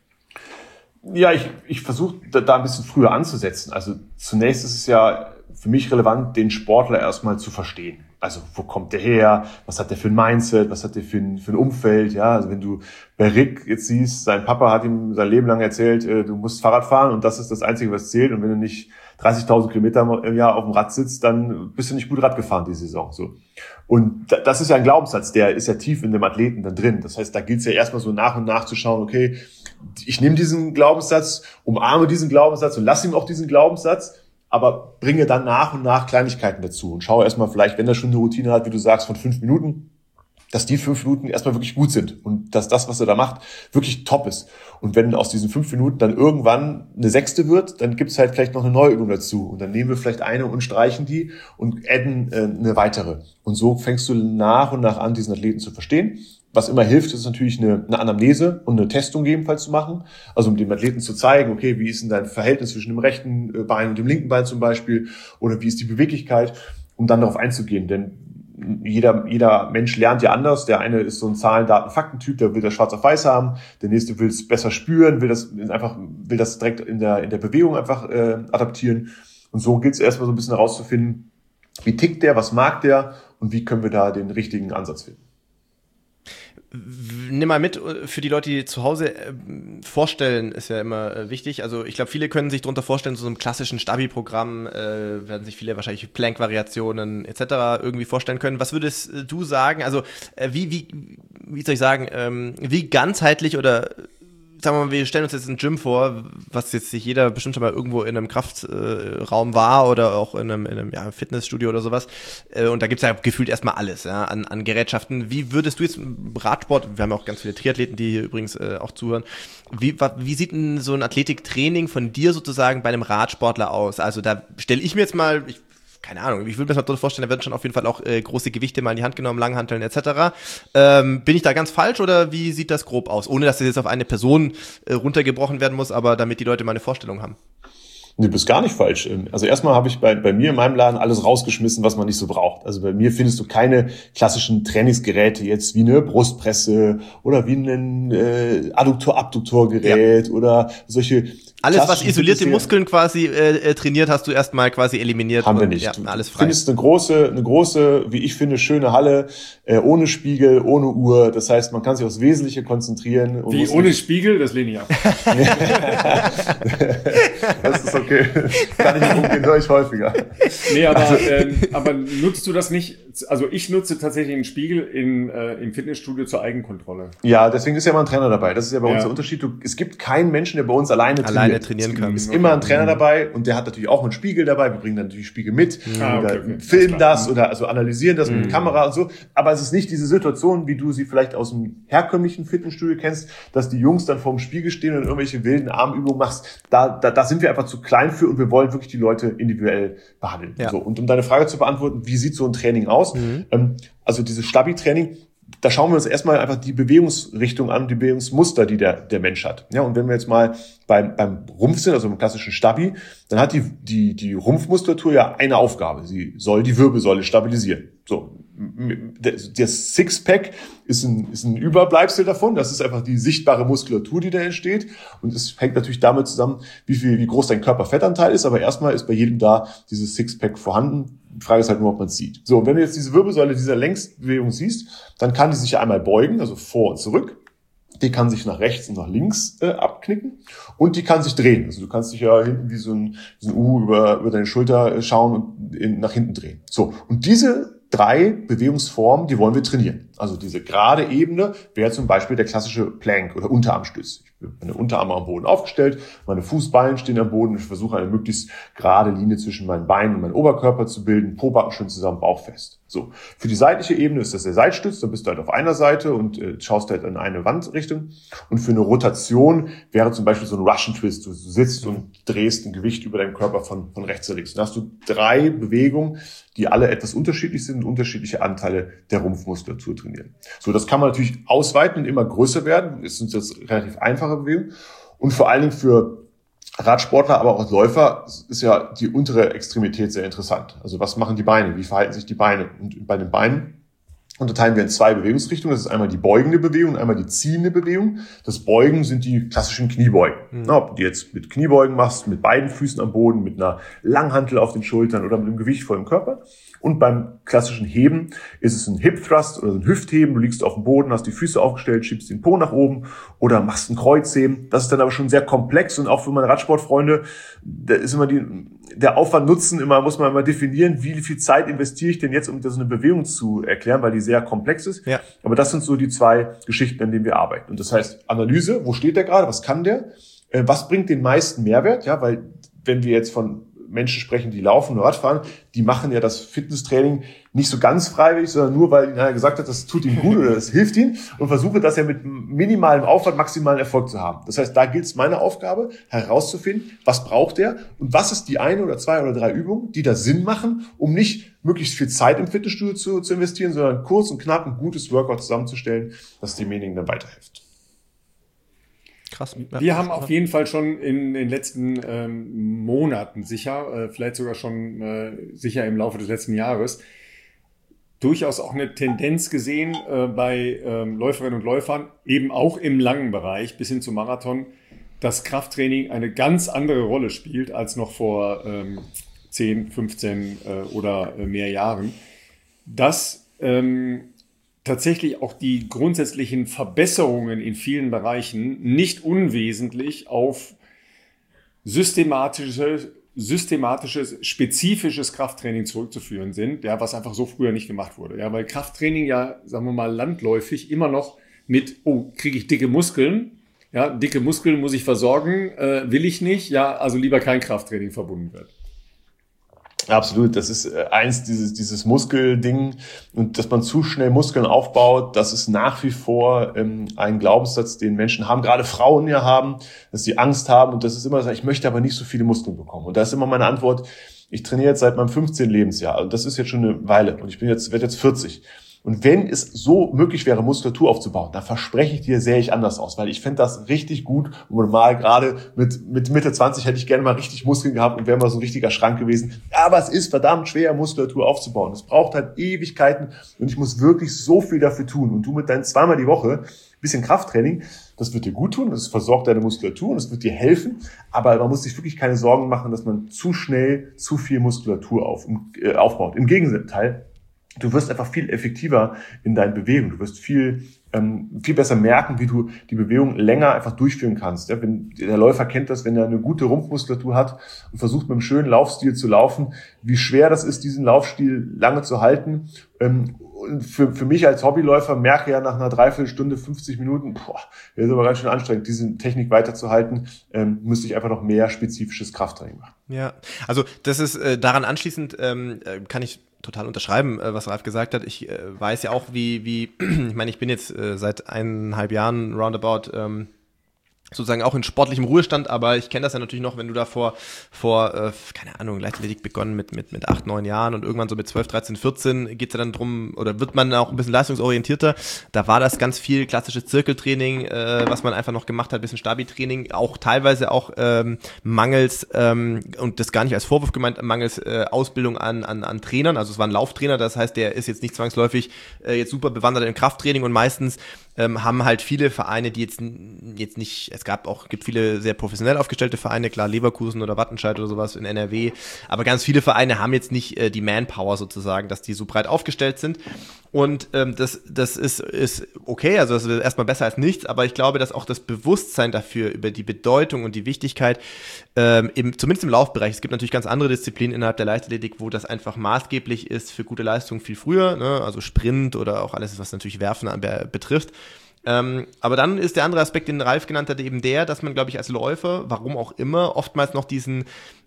Ja, ich versuche da ein bisschen früher anzusetzen. Also zunächst ist es ja für mich relevant, den Sportler erstmal zu verstehen. Also wo kommt der her? Was hat der für ein Mindset? Was hat der für ein Umfeld? Ja, also wenn du bei Rick jetzt siehst, sein Papa hat ihm sein Leben lang erzählt, du musst Fahrrad fahren und das ist das Einzige, was zählt. Und wenn du nicht 30.000 Kilometer im Jahr auf dem Rad sitzt, dann bist du nicht gut Rad gefahren die Saison. So. Und das ist ja ein Glaubenssatz, der ist ja tief in dem Athleten dann drin. Das heißt, da gilt es ja erstmal so nach und nach zu schauen, okay, ich nehme diesen Glaubenssatz, umarme diesen Glaubenssatz und lass ihm auch diesen Glaubenssatz, aber bringe dann nach und nach Kleinigkeiten dazu und schaue erstmal vielleicht, wenn er schon eine Routine hat, wie du sagst, von 5 Minuten, dass die 5 Minuten erstmal wirklich gut sind und dass das, was er da macht, wirklich top ist. Und wenn aus diesen 5 Minuten dann irgendwann eine 6. wird, dann gibt's halt vielleicht noch eine neue Übung dazu. Und dann nehmen wir vielleicht eine und streichen die und adden eine weitere. Und so fängst du nach und nach an, diesen Athleten zu verstehen. Was immer hilft, ist natürlich eine Anamnese und eine Testung gegebenenfalls zu machen. Also um dem Athleten zu zeigen, okay, wie ist denn dein Verhältnis zwischen dem rechten Bein und dem linken Bein zum Beispiel? Oder wie ist die Beweglichkeit? Um dann darauf einzugehen. Denn jeder Mensch lernt ja anders. Der eine ist so ein Zahlen, Daten, Faktentyp, der will das schwarz auf weiß haben. Der nächste will es besser spüren, will das direkt in der Bewegung einfach adaptieren. Und so gilt es erstmal so ein bisschen herauszufinden, wie tickt der, was mag der und wie können wir da den richtigen Ansatz finden. Nimm mal mit, für die Leute, die zu Hause vorstellen, ist ja immer wichtig. Also ich glaube, viele können sich darunter vorstellen, so einem klassischen Stabi-Programm werden sich viele wahrscheinlich Plank-Variationen etc. irgendwie vorstellen können. Was würdest du sagen? Also wie soll ich sagen, wie ganzheitlich oder sagen wir mal, wir stellen uns jetzt ein Gym vor, was jetzt sich jeder bestimmt schon mal irgendwo in einem Kraftraum war oder auch in einem Fitnessstudio oder sowas. Und da gibt's ja gefühlt erstmal alles, ja, an Gerätschaften. Wie würdest du jetzt im Radsport, wir haben ja auch ganz viele Triathleten, die hier übrigens auch zuhören, wie sieht denn so ein Athletiktraining von dir sozusagen bei einem Radsportler aus? Also da stelle ich mir jetzt mal, keine Ahnung, ich würde mir das mal vorstellen, da werden schon auf jeden Fall auch große Gewichte mal in die Hand genommen, Langhanteln etc. Bin ich da ganz falsch oder wie sieht das grob aus? Ohne, dass das jetzt auf eine Person runtergebrochen werden muss, aber damit die Leute mal eine Vorstellung haben. Nee, du bist gar nicht falsch. Also erstmal habe ich bei mir in meinem Laden alles rausgeschmissen, was man nicht so braucht. Also bei mir findest du keine klassischen Trainingsgeräte jetzt wie eine Brustpresse oder wie ein Adduktor-Abduktorgerät oder solche. Alles, was isolierte Muskeln quasi trainiert, hast du erstmal quasi eliminiert. Haben wir nicht. Ja, alles frei. Du findest eine große, wie ich finde, schöne Halle, ohne Spiegel, ohne Uhr. Das heißt, man kann sich aufs Wesentliche konzentrieren. Wie ohne Spiegel? Das lehne ich ab. Das ist okay. Kann ich nicht umgehen, höre ich häufiger. Nee, aber nutzt du das nicht? Also ich nutze tatsächlich einen Spiegel im Fitnessstudio zur Eigenkontrolle. Ja, deswegen ist ja immer ein Trainer dabei. Das ist ja bei uns der Unterschied. Es gibt keinen Menschen, der bei uns alleine trainieren kann. Es ist immer ein Trainer dabei und der hat natürlich auch einen Spiegel dabei. Wir bringen dann natürlich Spiegel mit, filmen das oder also analysieren das mit Kamera und so. Aber es ist nicht diese Situation, wie du sie vielleicht aus dem herkömmlichen Fitnessstudio kennst, dass die Jungs dann vorm Spiegel stehen und irgendwelche wilden Armübungen machst. Da sind wir einfach zu klein für und wir wollen wirklich die Leute individuell behandeln. Ja. So, und um deine Frage zu beantworten, wie sieht so ein Training aus? Also dieses Stabi-Training, da schauen wir uns erstmal einfach die Bewegungsrichtung an, die Bewegungsmuster, die der Mensch hat. Ja, und wenn wir jetzt mal beim Rumpf sind, also im klassischen Stabi, dann hat die Rumpfmuskulatur ja eine Aufgabe. Sie soll die Wirbelsäule stabilisieren. So. Das Sixpack ist ein Überbleibsel davon. Das ist einfach die sichtbare Muskulatur, die da entsteht. Und es hängt natürlich damit zusammen, wie groß dein Körperfettanteil ist. Aber erstmal ist bei jedem da dieses Sixpack vorhanden. Die Frage ist halt nur, ob man es sieht. So, und wenn du jetzt diese Wirbelsäule dieser Längsbewegung siehst, dann kann die sich ja einmal beugen, also vor und zurück. Die kann sich nach rechts und nach links abknicken und die kann sich drehen. Also du kannst dich ja hinten wie so ein U über deine Schulter schauen und nach hinten drehen. So, und diese 3 Bewegungsformen, die wollen wir trainieren. Also diese gerade Ebene wäre zum Beispiel der klassische Plank oder Unterarmstütz. Ich habe meine Unterarme am Boden aufgestellt, meine Fußballen stehen am Boden und ich versuche eine möglichst gerade Linie zwischen meinen Beinen und meinem Oberkörper zu bilden, Pobacken schön zusammen, Bauch fest. So, für die seitliche Ebene ist das der Seitstütz, da bist du halt auf einer Seite und schaust halt in eine Wandrichtung. Und für eine Rotation wäre zum Beispiel so ein Russian Twist, du sitzt und drehst ein Gewicht über deinen Körper von rechts zu links. Dann hast du 3 Bewegungen, die alle etwas unterschiedlich sind und unterschiedliche Anteile der Rumpfmuskulatur trainieren. So, das kann man natürlich ausweiten und immer größer werden. Das sind jetzt relativ einfache Bewegungen. Und vor allen Dingen für Radsportler, aber auch Läufer ist ja die untere Extremität sehr interessant. Also was machen die Beine? Wie verhalten sich die Beine? Und bei den Beinen unterteilen wir in 2 Bewegungsrichtungen. Das ist einmal die beugende Bewegung und einmal die ziehende Bewegung. Das Beugen sind die klassischen Kniebeugen. Ob du jetzt mit Kniebeugen machst, mit beiden Füßen am Boden, mit einer Langhantel auf den Schultern oder mit einem Gewicht vor dem Körper. Und beim klassischen Heben ist es ein Hip Thrust oder ein Hüftheben. Du liegst auf dem Boden, hast die Füße aufgestellt, schiebst den Po nach oben oder machst ein Kreuzheben. Das ist dann aber schon sehr komplex und auch für meine Radsportfreunde, da ist immer der Aufwand-Nutzen muss man immer definieren, wie viel Zeit investiere ich denn jetzt, um das eine Bewegung zu erklären, weil die sehr komplex ist. Ja. Aber das sind so die 2 Geschichten, an denen wir arbeiten. Und das heißt Analyse, wo steht der gerade, was kann der, was bringt den meisten Mehrwert, ja, weil wenn wir jetzt von Menschen sprechen, die laufen und Radfahren, die machen ja das Fitnesstraining nicht so ganz freiwillig, sondern nur, weil ihnen einer gesagt hat, das tut ihm gut oder das hilft ihm und versuche das ja mit minimalem Aufwand maximalen Erfolg zu haben. Das heißt, da gilt es meine Aufgabe, herauszufinden, was braucht der und was ist die 1 oder 2 oder 3 Übungen, die da Sinn machen, um nicht möglichst viel Zeit im Fitnessstudio zu investieren, sondern kurz und knapp ein gutes Workout zusammenzustellen, das demjenigen dann weiterhilft. Krass. Ja, wir haben auf jeden Fall schon in den letzten Monaten sicher, vielleicht sogar schon sicher im Laufe des letzten Jahres, durchaus auch eine Tendenz gesehen bei Läuferinnen und Läufern, eben auch im langen Bereich bis hin zum Marathon, dass Krafttraining eine ganz andere Rolle spielt als noch vor 10, 15 oder mehr Jahren. Dass tatsächlich auch die grundsätzlichen Verbesserungen in vielen Bereichen nicht unwesentlich auf systematisches, spezifisches Krafttraining zurückzuführen sind, ja, was einfach so früher nicht gemacht wurde. Ja, weil Krafttraining ja, sagen wir mal, landläufig immer noch mit, kriege ich dicke Muskeln, Ja, dicke Muskeln muss ich versorgen, will ich nicht. Ja, also lieber kein Krafttraining verbunden wird. Absolut, das ist dieses Muskelding, und dass man zu schnell Muskeln aufbaut, das ist nach wie vor ein Glaubenssatz, den Menschen haben, gerade Frauen ja haben, dass sie Angst haben, und das ist immer so, ich möchte aber nicht so viele Muskeln bekommen. Und da ist immer meine Antwort: Ich trainiere jetzt seit meinem 15. Lebensjahr, und das ist jetzt schon eine Weile, und werde jetzt 40. Und wenn es so möglich wäre, Muskulatur aufzubauen, dann verspreche ich dir, sähe ich anders aus, weil ich fände das richtig gut. Und mal gerade mit Mitte 20 hätte ich gerne mal richtig Muskeln gehabt und wäre mal so ein richtiger Schrank gewesen. Aber es ist verdammt schwer, Muskulatur aufzubauen. Es braucht halt Ewigkeiten, und ich muss wirklich so viel dafür tun. Und du mit deinen 2-mal die Woche bisschen Krafttraining, das wird dir gut tun, das versorgt deine Muskulatur und es wird dir helfen. Aber man muss sich wirklich keine Sorgen machen, dass man zu schnell zu viel Muskulatur aufbaut. Im Gegenteil, du wirst einfach viel effektiver in deinen Bewegungen. Du wirst viel besser merken, wie du die Bewegung länger einfach durchführen kannst. Ja, wenn der Läufer kennt das, wenn er eine gute Rumpfmuskulatur hat und versucht, mit einem schönen Laufstil zu laufen, wie schwer das ist, diesen Laufstil lange zu halten. Und für mich als Hobbyläufer merke ja nach einer Dreiviertelstunde, 50 Minuten, das ist aber ganz schön anstrengend, diese Technik weiterzuhalten, müsste ich einfach noch mehr spezifisches Krafttraining machen. Ja, also das ist daran anschließend, kann ich total unterschreiben, was Ralf gesagt hat. Ich weiß ja auch, wie ich meine, ich bin jetzt seit 1,5 Jahren roundabout sozusagen auch in sportlichem Ruhestand, aber ich kenne das ja natürlich noch, wenn du da vor keine Ahnung, Leichtathletik begonnen mit 8, 9 Jahren, und irgendwann so mit 12, 13, 14 geht's ja dann drum, oder wird man auch ein bisschen leistungsorientierter. Da war das ganz viel klassisches Zirkeltraining, was man einfach noch gemacht hat, bisschen Stabi-Training, auch teilweise auch mangels, und das gar nicht als Vorwurf gemeint, mangels Ausbildung an Trainern. Also es war ein Lauftrainer, das heißt, der ist jetzt nicht zwangsläufig jetzt super bewandert im Krafttraining, und meistens haben halt viele Vereine, die jetzt nicht, gibt viele sehr professionell aufgestellte Vereine, klar, Leverkusen oder Wattenscheid oder sowas in NRW, aber ganz viele Vereine haben jetzt nicht die Manpower sozusagen, dass die so breit aufgestellt sind, und das ist okay, also das ist erstmal besser als nichts, aber ich glaube, dass auch das Bewusstsein dafür, über die Bedeutung und die Wichtigkeit, zumindest im Laufbereich, es gibt natürlich ganz andere Disziplinen innerhalb der Leichtathletik, wo das einfach maßgeblich ist für gute Leistung viel früher, ne? Also Sprint oder auch alles, was natürlich Werfen betrifft. Aber dann ist der andere Aspekt, den Ralf genannt hat, eben der, dass man, glaube ich, als Läufer, warum auch immer, oftmals noch diesen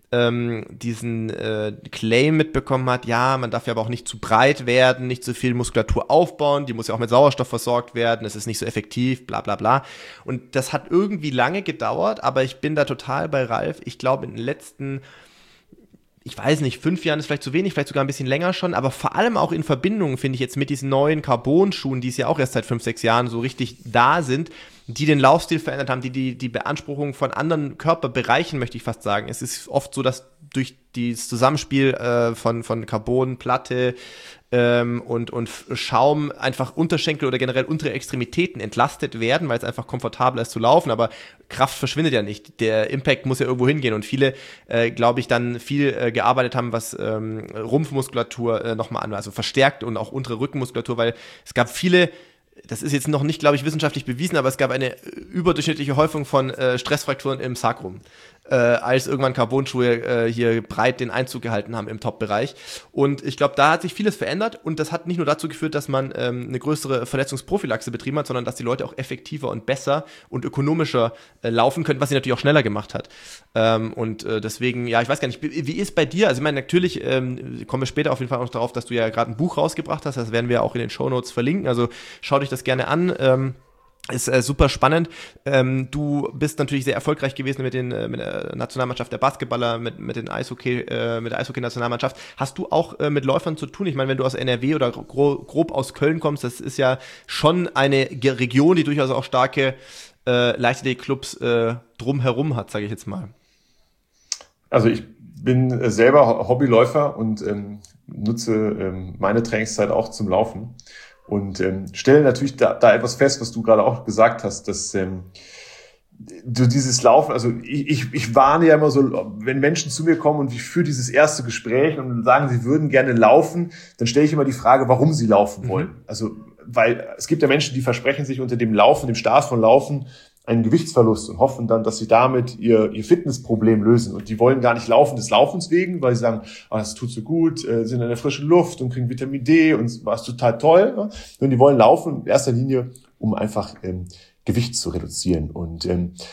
Claim mitbekommen hat, ja, man darf ja aber auch nicht zu breit werden, nicht zu viel Muskulatur aufbauen, die muss ja auch mit Sauerstoff versorgt werden, es ist nicht so effektiv, bla bla bla. Und das hat irgendwie lange gedauert, aber ich bin da total bei Ralf. Ich glaube, in den letzten, ich weiß nicht, 5 Jahren ist vielleicht zu wenig, vielleicht sogar ein bisschen länger schon, aber vor allem auch in Verbindung, finde ich, jetzt mit diesen neuen Carbon-Schuhen, die es ja auch erst seit 5, 6 Jahren so richtig da sind, die den Laufstil verändert haben, die Beanspruchung von anderen Körperbereichen, möchte ich fast sagen. Es ist oft so, dass durch das Zusammenspiel von Carbon, Platte und Schaum einfach Unterschenkel oder generell untere Extremitäten entlastet werden, weil es einfach komfortabler ist zu laufen, aber Kraft verschwindet ja nicht. Der Impact muss ja irgendwo hingehen, und viele, glaube ich, dann viel gearbeitet haben, was Rumpfmuskulatur nochmal an, also verstärkt, und auch untere Rückenmuskulatur, weil es gab viele, das ist jetzt noch nicht, glaube ich, wissenschaftlich bewiesen, aber es gab eine überdurchschnittliche Häufung von Stressfrakturen im Sacrum, als irgendwann Carbon-Schuhe hier breit den Einzug gehalten haben im Top-Bereich. Und ich glaube, da hat sich vieles verändert, und das hat nicht nur dazu geführt, dass man eine größere Verletzungsprophylaxe betrieben hat, sondern dass die Leute auch effektiver und besser und ökonomischer laufen können, was sie natürlich auch schneller gemacht hat. Deswegen, ja, ich weiß gar nicht, wie ist bei dir? Also ich meine, natürlich kommen wir später auf jeden Fall auch darauf, dass du ja gerade ein Buch rausgebracht hast, das werden wir auch in den Shownotes verlinken, also schau dich das gerne an. Ist super spannend. Du bist natürlich sehr erfolgreich gewesen mit der Nationalmannschaft der Basketballer, mit der Eishockey-Nationalmannschaft. Hast du auch mit Läufern zu tun? Ich meine, wenn du aus NRW oder grob aus Köln kommst, das ist ja schon eine Region, die durchaus auch starke Leichtathletik-Clubs drumherum hat, sage ich jetzt mal. Also ich bin selber Hobbyläufer und nutze meine Trainingszeit auch zum Laufen. Und stelle natürlich da etwas fest, was du gerade auch gesagt hast, dass dieses Laufen, also ich warne ja immer so, wenn Menschen zu mir kommen und ich führe dieses erste Gespräch und sagen, sie würden gerne laufen, dann stelle ich immer die Frage, warum sie laufen wollen. Also, weil es gibt ja Menschen, die versprechen sich unter dem Laufen, dem Start von Laufen, einen Gewichtsverlust und hoffen dann, dass sie damit ihr Fitnessproblem lösen. Und die wollen gar nicht laufen des Laufens wegen, weil sie sagen, das tut so gut, sind in der frischen Luft und kriegen Vitamin D und war es total toll. Ne? Und die wollen laufen in erster Linie, um einfach Gewicht zu reduzieren. Und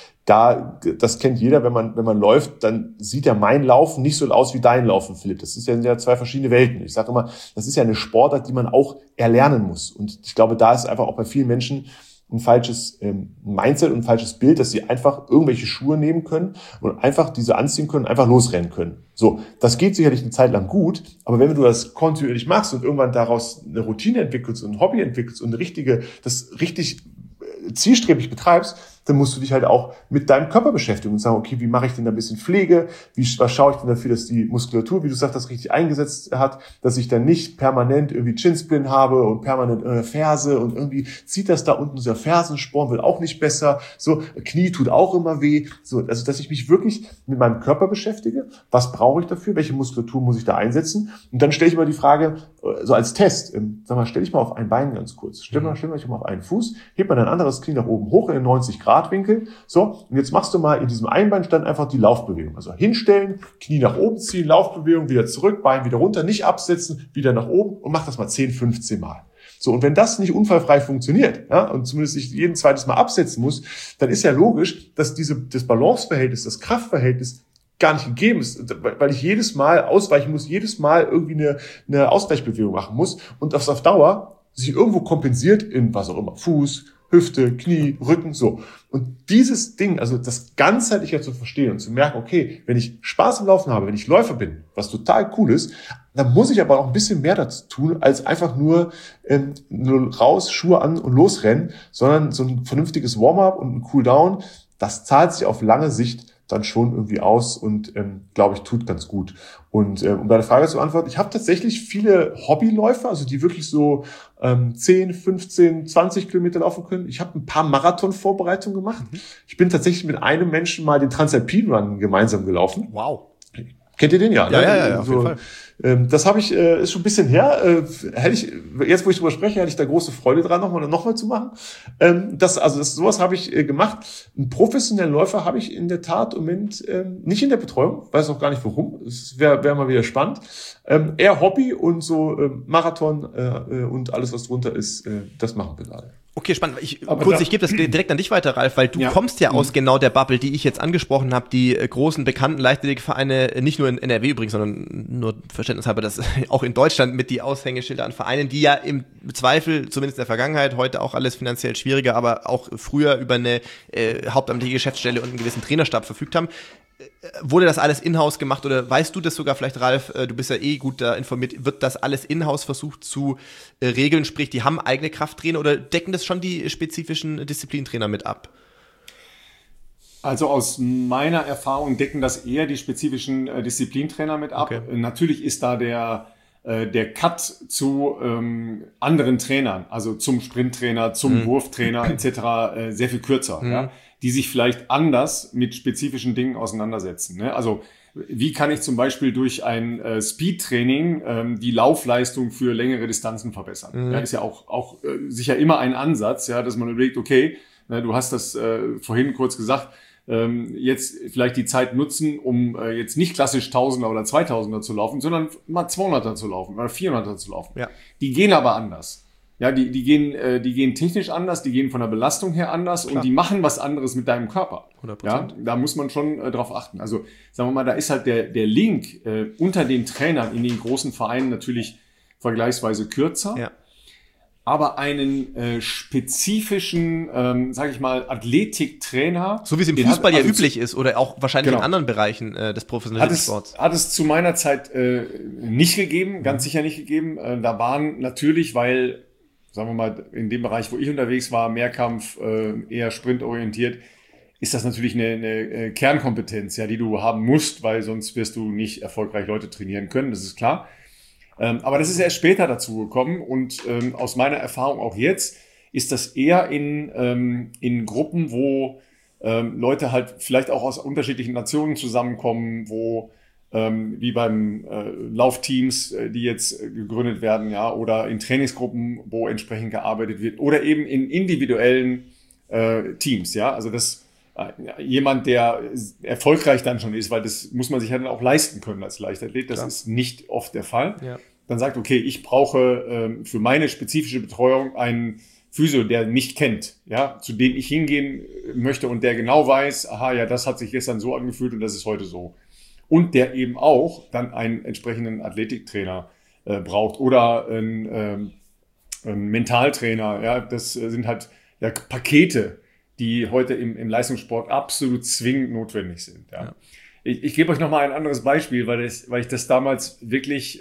das kennt jeder, wenn man läuft, dann sieht ja mein Laufen nicht so aus wie dein Laufen, Philipp. Das sind ja zwei verschiedene Welten. Ich sage immer, das ist ja eine Sportart, die man auch erlernen muss. Und ich glaube, da ist einfach auch bei vielen Menschen ein falsches Mindset und ein falsches Bild, dass sie einfach irgendwelche Schuhe nehmen können und einfach diese anziehen können, einfach losrennen können. So, das geht sicherlich eine Zeit lang gut, aber wenn du das kontinuierlich machst und irgendwann daraus eine Routine entwickelst und ein Hobby entwickelst und das richtig zielstrebig betreibst, dann musst du dich halt auch mit deinem Körper beschäftigen und sagen, okay, wie mache ich denn da ein bisschen Pflege? Was schaue ich denn dafür, dass die Muskulatur, wie du sagst, das richtig eingesetzt hat, dass ich dann nicht permanent irgendwie Chinsplin habe und permanent Ferse und irgendwie zieht das da unten, dieser Fersensporn wird auch nicht besser, so, Knie tut auch immer weh, so, also, dass ich mich wirklich mit meinem Körper beschäftige, was brauche ich dafür, welche Muskulatur muss ich da einsetzen und dann stelle ich mal die Frage, so als Test, sag mal, stell dich mal auf ein Bein ganz kurz, stell dich mal auf einen Fuß, heb mal dein anderes Knie nach oben hoch in den 90-Grad-Winkel, so, und jetzt machst du mal in diesem Einbeinstand einfach die Laufbewegung, also hinstellen, Knie nach oben ziehen, Laufbewegung, wieder zurück, Bein wieder runter, nicht absetzen, wieder nach oben und mach das mal 10, 15 Mal. So, und wenn das nicht unfallfrei funktioniert, ja, und zumindest ich jeden zweites Mal absetzen muss, dann ist ja logisch, dass das Balanceverhältnis, das Kraftverhältnis gar nicht gegeben ist, weil ich jedes Mal ausweichen muss, jedes Mal irgendwie eine Ausgleichsbewegung machen muss und das auf Dauer sich irgendwo kompensiert in was auch immer, Fuß, Hüfte, Knie, Rücken, so. Und dieses Ding, also das ganzheitlich zu verstehen und zu merken, okay, wenn ich Spaß im Laufen habe, wenn ich Läufer bin, was total cool ist, dann muss ich aber auch ein bisschen mehr dazu tun, als einfach nur raus, Schuhe an und losrennen, sondern so ein vernünftiges Warm-up und ein Cooldown, das zahlt sich auf lange Sicht dann schon irgendwie aus und glaube ich, tut ganz gut. Und um deine Frage zu beantworten, ich habe tatsächlich viele Hobbyläufer, also die wirklich so 10, 15, 20 Kilometer laufen können. Ich habe ein paar Marathon-Vorbereitungen gemacht. Ich bin tatsächlich mit einem Menschen mal den Transalpin Run gemeinsam gelaufen. Wow. Kennt ihr den? Ja, ne? Ja, auf jeden Fall. Das habe ich, ist schon ein bisschen her. Jetzt, wo ich drüber spreche, hätte ich da große Freude dran, nochmal zu machen. Sowas habe ich gemacht. Einen professionellen Läufer habe ich in der Tat im Moment nicht in der Betreuung. Weiß auch gar nicht warum. Es wäre mal wieder spannend. Eher Hobby und so Marathon und alles, was drunter ist, das machen wir gerade. Okay, spannend. Ich gebe das direkt an dich weiter, Ralf, weil du kommst ja aus genau der Bubble, die ich jetzt angesprochen habe, die großen, bekannten Leichtathletikvereine, nicht nur in NRW übrigens, sondern nur verständnishalber, dass auch in Deutschland mit die Aushängeschilder an Vereinen, die ja im Zweifel, zumindest in der Vergangenheit, heute auch alles finanziell schwieriger, aber auch früher über eine hauptamtliche Geschäftsstelle und einen gewissen Trainerstab verfügt haben. Wurde das alles in-house gemacht oder weißt du das sogar vielleicht, Ralf, du bist ja gut da informiert, wird das alles in-house versucht zu regeln, sprich, die haben eigene Krafttrainer oder decken das schon die spezifischen Disziplintrainer mit ab? Also aus meiner Erfahrung decken das eher die spezifischen Disziplintrainer mit ab. Okay. Natürlich ist da der Cut zu anderen Trainern, also zum Sprinttrainer, zum Wurftrainer etc. Sehr viel kürzer, ja, die sich vielleicht anders mit spezifischen Dingen auseinandersetzen. Ne? Also wie kann ich zum Beispiel durch ein Speed-Training die Laufleistung für längere Distanzen verbessern? Ja, ist ja auch sicher immer ein Ansatz, ja, dass man überlegt, okay, du hast das vorhin kurz gesagt, jetzt vielleicht die Zeit nutzen, um jetzt nicht klassisch 1000er oder 2000er zu laufen, sondern mal 200er zu laufen oder 400er zu laufen. Ja. Die gehen aber anders. Ja, die gehen technisch anders, die gehen von der Belastung her anders. Klar. Und die machen was anderes mit deinem Körper. 100%. Ja, da muss man schon drauf achten. Also sagen wir mal, da ist halt der Link unter den Trainern in den großen Vereinen natürlich vergleichsweise kürzer. Ja. Aber einen spezifischen, sage ich mal, Athletiktrainer. So wie es im Fußball ja üblich ist oder auch wahrscheinlich in anderen Bereichen des professionellen Sports. Hat es zu meiner Zeit nicht gegeben, ganz sicher nicht gegeben. Da waren natürlich, weil, sagen wir mal, in dem Bereich, wo ich unterwegs war, Mehrkampf, eher sprintorientiert, ist das natürlich eine Kernkompetenz, ja, die du haben musst, weil sonst wirst du nicht erfolgreich Leute trainieren können, das ist klar. Aber das ist erst später dazu gekommen und aus meiner Erfahrung auch jetzt ist das eher in Gruppen, wo Leute halt vielleicht auch aus unterschiedlichen Nationen zusammenkommen, wo wie beim Laufteams, die jetzt gegründet werden, ja, oder in Trainingsgruppen, wo entsprechend gearbeitet wird, oder eben in individuellen Teams, ja, also das jemand, der erfolgreich dann schon ist, weil das muss man sich ja dann auch leisten können als Leichtathlet, das ist nicht oft der Fall, dann sagt, okay, ich brauche für meine spezifische Betreuung einen Physio, der mich kennt, ja, zu dem ich hingehen möchte und der genau weiß, aha, ja, das hat sich gestern so angefühlt und das ist heute so. Und der eben auch dann einen entsprechenden Athletiktrainer braucht oder einen Mentaltrainer. Ja, das sind halt ja, Pakete, die heute im Leistungssport absolut zwingend notwendig sind. Ja. Ja. Ich gebe euch nochmal ein anderes Beispiel, weil ich das damals wirklich,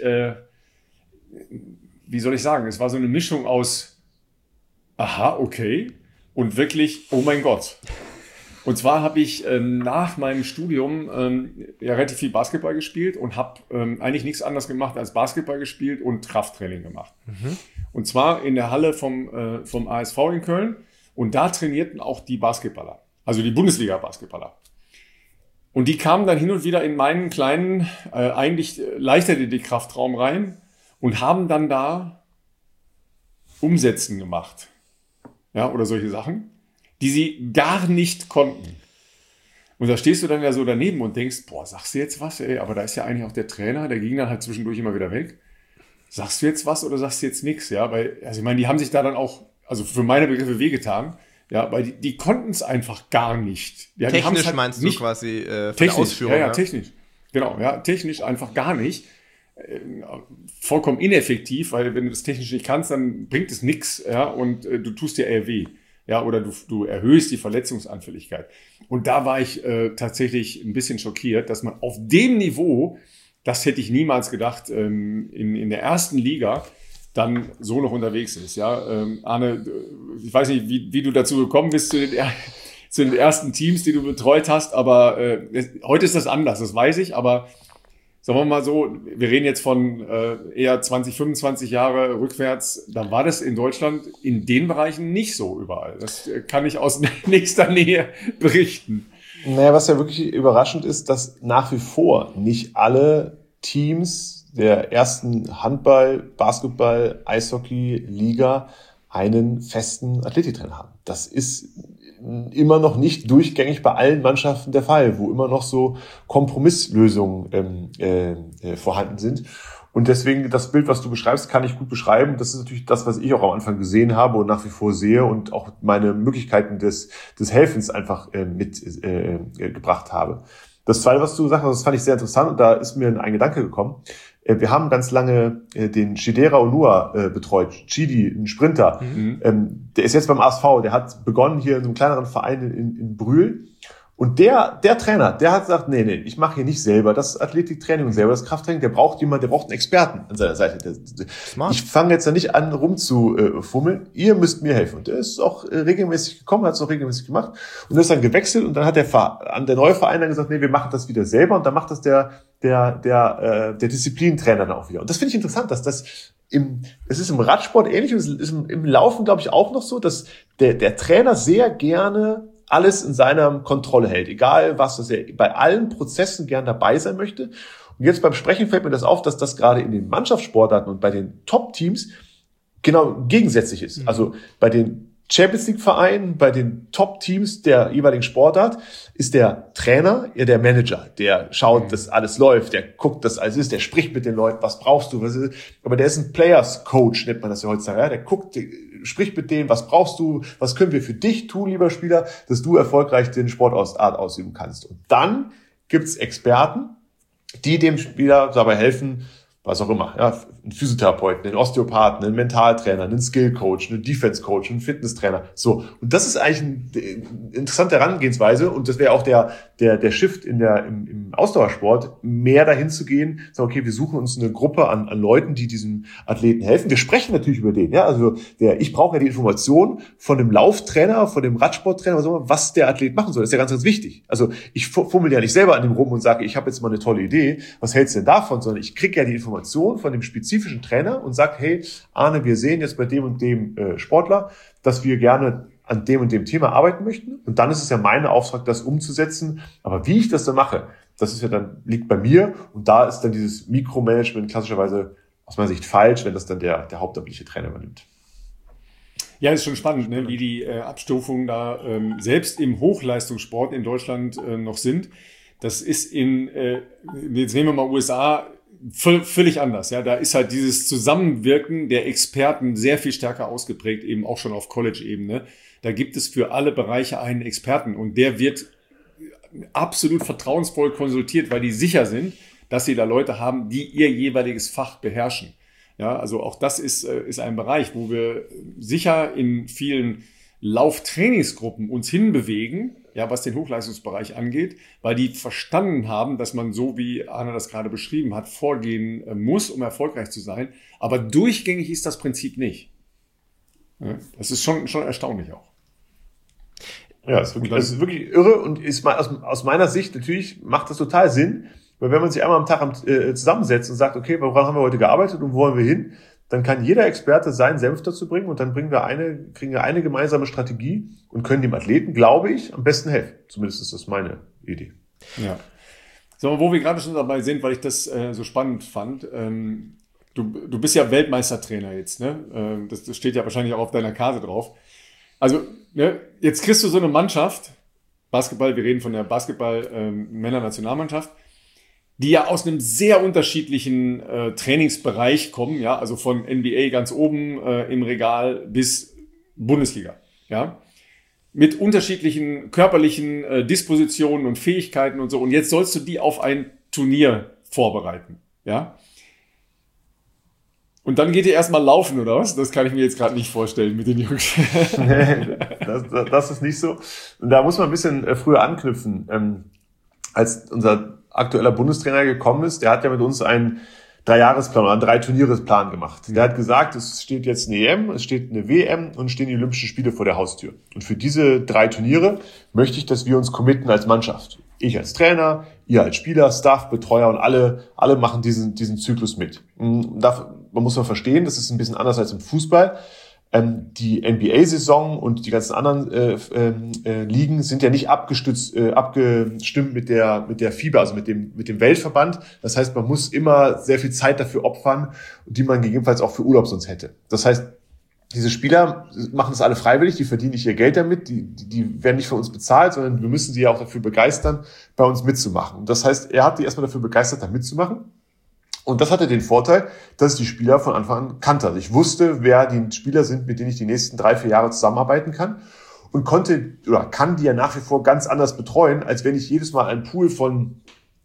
wie soll ich sagen, es war so eine Mischung aus aha, okay. Und wirklich, oh mein Gott. Und zwar habe ich nach meinem Studium ja relativ viel Basketball gespielt und habe eigentlich nichts anderes gemacht als Basketball gespielt und Krafttraining gemacht. Mhm. Und zwar in der Halle vom ASV in Köln. Und da trainierten auch die Basketballer, also die Bundesliga-Basketballer. Und die kamen dann hin und wieder in meinen kleinen, eigentlich Leichtathletik-Kraftraum rein und haben dann da Umsätzen gemacht. Ja, oder solche Sachen, die sie gar nicht konnten. Und da stehst du dann ja so daneben und denkst, boah, sagst du jetzt was? Ey, aber da ist ja eigentlich auch der Trainer, der ging dann halt zwischendurch immer wieder weg. Sagst du jetzt was oder sagst du jetzt nichts? Ja, weil, also ich meine, die haben sich da dann auch, also für meine Begriffe wehgetan, ja, weil die konnten es einfach gar nicht. Ja, technisch halt meinst nicht, du quasi von technisch, der Ausführung? Ja, technisch. Genau, ja, technisch einfach gar nicht. Vollkommen ineffektiv, weil wenn du das technisch nicht kannst, dann bringt es nichts, ja, und du tust dir eher weh, ja, oder du erhöhst die Verletzungsanfälligkeit. Und da war ich tatsächlich ein bisschen schockiert, dass man auf dem Niveau, das hätte ich niemals gedacht, in der ersten Liga dann so noch unterwegs ist, ja. Arne, ich weiß nicht, wie du dazu gekommen bist zu den ersten Teams, die du betreut hast, aber heute ist das anders, das weiß ich, aber sagen wir mal so, wir reden jetzt von eher 20, 25 Jahre rückwärts, da war das in Deutschland in den Bereichen nicht so überall. Das kann ich aus nächster Nähe berichten. Naja, was ja wirklich überraschend ist, dass nach wie vor nicht alle Teams der ersten Handball-, Basketball-, Eishockey-Liga einen festen Athletiktrainer haben. Das ist immer noch nicht durchgängig bei allen Mannschaften der Fall, wo immer noch so Kompromisslösungen vorhanden sind. Und deswegen das Bild, was du beschreibst, kann ich gut beschreiben. Das ist natürlich das, was ich auch am Anfang gesehen habe und nach wie vor sehe und auch meine Möglichkeiten des Helfens einfach mitgebracht habe. Das Zweite, was du gesagt hast, das fand ich sehr interessant und da ist mir ein Gedanke gekommen. Wir haben ganz lange den Chidera Onua betreut, Chidi, ein Sprinter. Mhm. Der ist jetzt beim ASV, der hat begonnen hier in einem kleineren Verein in Brühl. Und der Trainer, der hat gesagt, nee, ich mache hier nicht selber das Athletiktraining und selber das Krafttraining. Der braucht einen Experten an seiner Seite. Ich fange jetzt da nicht an, rumzufummeln. Ihr müsst mir helfen. Und der ist auch regelmäßig gekommen, hat es auch regelmäßig gemacht. Und ist dann gewechselt und dann hat der neue Verein dann gesagt, nee, wir machen das wieder selber. Und dann macht das der Disziplintrainer dann auch wieder. Und das finde ich interessant, dass es ist im Radsport ähnlich und es ist im Laufen, glaube ich, auch noch so, dass der Trainer sehr gerne alles in seiner Kontrolle hält, egal was, dass er bei allen Prozessen gern dabei sein möchte. Und jetzt beim Sprechen fällt mir das auf, dass das gerade in den Mannschaftssportarten und bei den Top-Teams genau gegensätzlich ist. Also bei den Champions League-Vereinen, bei den Top-Teams der jeweiligen Sportart ist der Trainer eher der Manager. Der schaut, dass alles läuft, der guckt, dass alles ist, der spricht mit den Leuten, was brauchst du, was ist. Aber der ist ein Players-Coach, nennt man das ja heutzutage. Ja? Der guckt, spricht mit denen, was brauchst du, was können wir für dich tun, lieber Spieler, dass du erfolgreich den Sportart ausüben kannst. Und dann gibt's Experten, die dem Spieler dabei helfen, was auch immer, ja, einen Physiotherapeuten, einen Osteopathen, einen Mentaltrainer, einen Skillcoach, einen Defense-Coach, einen Fitnesstrainer. So. Und das ist eigentlich eine interessante Herangehensweise und das wäre auch der Shift im Ausdauersport, mehr dahin zu gehen, sagen, okay, wir suchen uns eine Gruppe an Leuten, die diesem Athleten helfen. Wir sprechen natürlich über den, ja, also ich brauche ja die Information von dem Lauftrainer, von dem Radsporttrainer, was der Athlet machen soll. Das ist ja ganz, ganz wichtig. Also ich fummel ja nicht selber an dem rum und sage, ich habe jetzt mal eine tolle Idee, was hältst du denn davon, sondern ich kriege ja die Information von dem spezifischen Trainer und sage, hey, Arne, wir sehen jetzt bei dem und dem Sportler, dass wir gerne an dem und dem Thema arbeiten möchten. Und dann ist es ja mein Auftrag, das umzusetzen. Aber wie ich das dann mache, das ist ja dann, liegt bei mir. Und da ist dann dieses Mikromanagement klassischerweise aus meiner Sicht falsch, wenn das dann der hauptamtliche Trainer übernimmt. Ja, ist schon spannend, ne, wie die Abstufungen da selbst im Hochleistungssport in Deutschland noch sind. Das ist jetzt nehmen wir mal USA, völlig anders. Ja, da ist halt dieses Zusammenwirken der Experten sehr viel stärker ausgeprägt, eben auch schon auf College-Ebene. Da gibt es für alle Bereiche einen Experten und der wird absolut vertrauensvoll konsultiert, weil die sicher sind, dass sie da Leute haben, die ihr jeweiliges Fach beherrschen. Ja, also auch das ist ein Bereich, wo wir sicher in vielen Lauftrainingsgruppen uns hinbewegen, ja, was den Hochleistungsbereich angeht, weil die verstanden haben, dass man, so wie Arne das gerade beschrieben hat, vorgehen muss, um erfolgreich zu sein. Aber durchgängig ist das Prinzip nicht. Ja, das ist schon erstaunlich auch. Ja, es ist wirklich irre und ist aus meiner Sicht natürlich macht das total Sinn, weil wenn man sich einmal am Tag zusammensetzt und sagt, okay, woran haben wir heute gearbeitet und wo wollen wir hin, dann kann jeder Experte seinen Senf dazu bringen und dann kriegen wir eine gemeinsame Strategie und können dem Athleten, glaube ich, am besten helfen. Zumindest ist das meine Idee. Ja. So, wo wir gerade schon dabei sind, weil ich das so spannend fand, du bist ja Weltmeistertrainer jetzt, ne? Das steht ja wahrscheinlich auch auf deiner Karte drauf. Also, ne, jetzt kriegst du so eine Mannschaft, Basketball, wir reden von der Basketball-Männer-Nationalmannschaft, die ja aus einem sehr unterschiedlichen Trainingsbereich kommen, ja, also von NBA ganz oben im Regal bis Bundesliga, ja, mit unterschiedlichen körperlichen Dispositionen und Fähigkeiten und so. Und jetzt sollst du die auf ein Turnier vorbereiten, ja. Und dann geht ihr erstmal laufen, oder was? Das kann ich mir jetzt gerade nicht vorstellen mit den Jungs. Das ist nicht so. Und da muss man ein bisschen früher anknüpfen. Als unser aktueller Bundestrainer gekommen ist, der hat ja mit uns einen 3-Jahresplan oder einen 3-Turniere-Plan gemacht. Der hat gesagt, es steht jetzt eine EM, es steht eine WM und stehen die Olympischen Spiele vor der Haustür. Und für diese 3 Turniere möchte ich, dass wir uns committen als Mannschaft. Ich als Trainer, ihr als Spieler, Staff, Betreuer und alle machen diesen Zyklus mit. Man muss verstehen, das ist ein bisschen anders als im Fußball. Die NBA-Saison und die ganzen anderen Ligen sind ja nicht abgestimmt mit der FIBA, also mit dem Weltverband. Das heißt, man muss immer sehr viel Zeit dafür opfern, die man gegebenenfalls auch für Urlaub sonst hätte. Das heißt, diese Spieler machen das alle freiwillig, die verdienen nicht ihr Geld damit, die werden nicht von uns bezahlt, sondern wir müssen sie ja auch dafür begeistern, bei uns mitzumachen. Das heißt, er hat die erstmal dafür begeistert, da mitzumachen. Und das hatte den Vorteil, dass ich die Spieler von Anfang an kannte. Also ich wusste, wer die Spieler sind, mit denen ich die nächsten 3-4 Jahre zusammenarbeiten kann und kann die ja nach wie vor ganz anders betreuen, als wenn ich jedes Mal einen Pool von,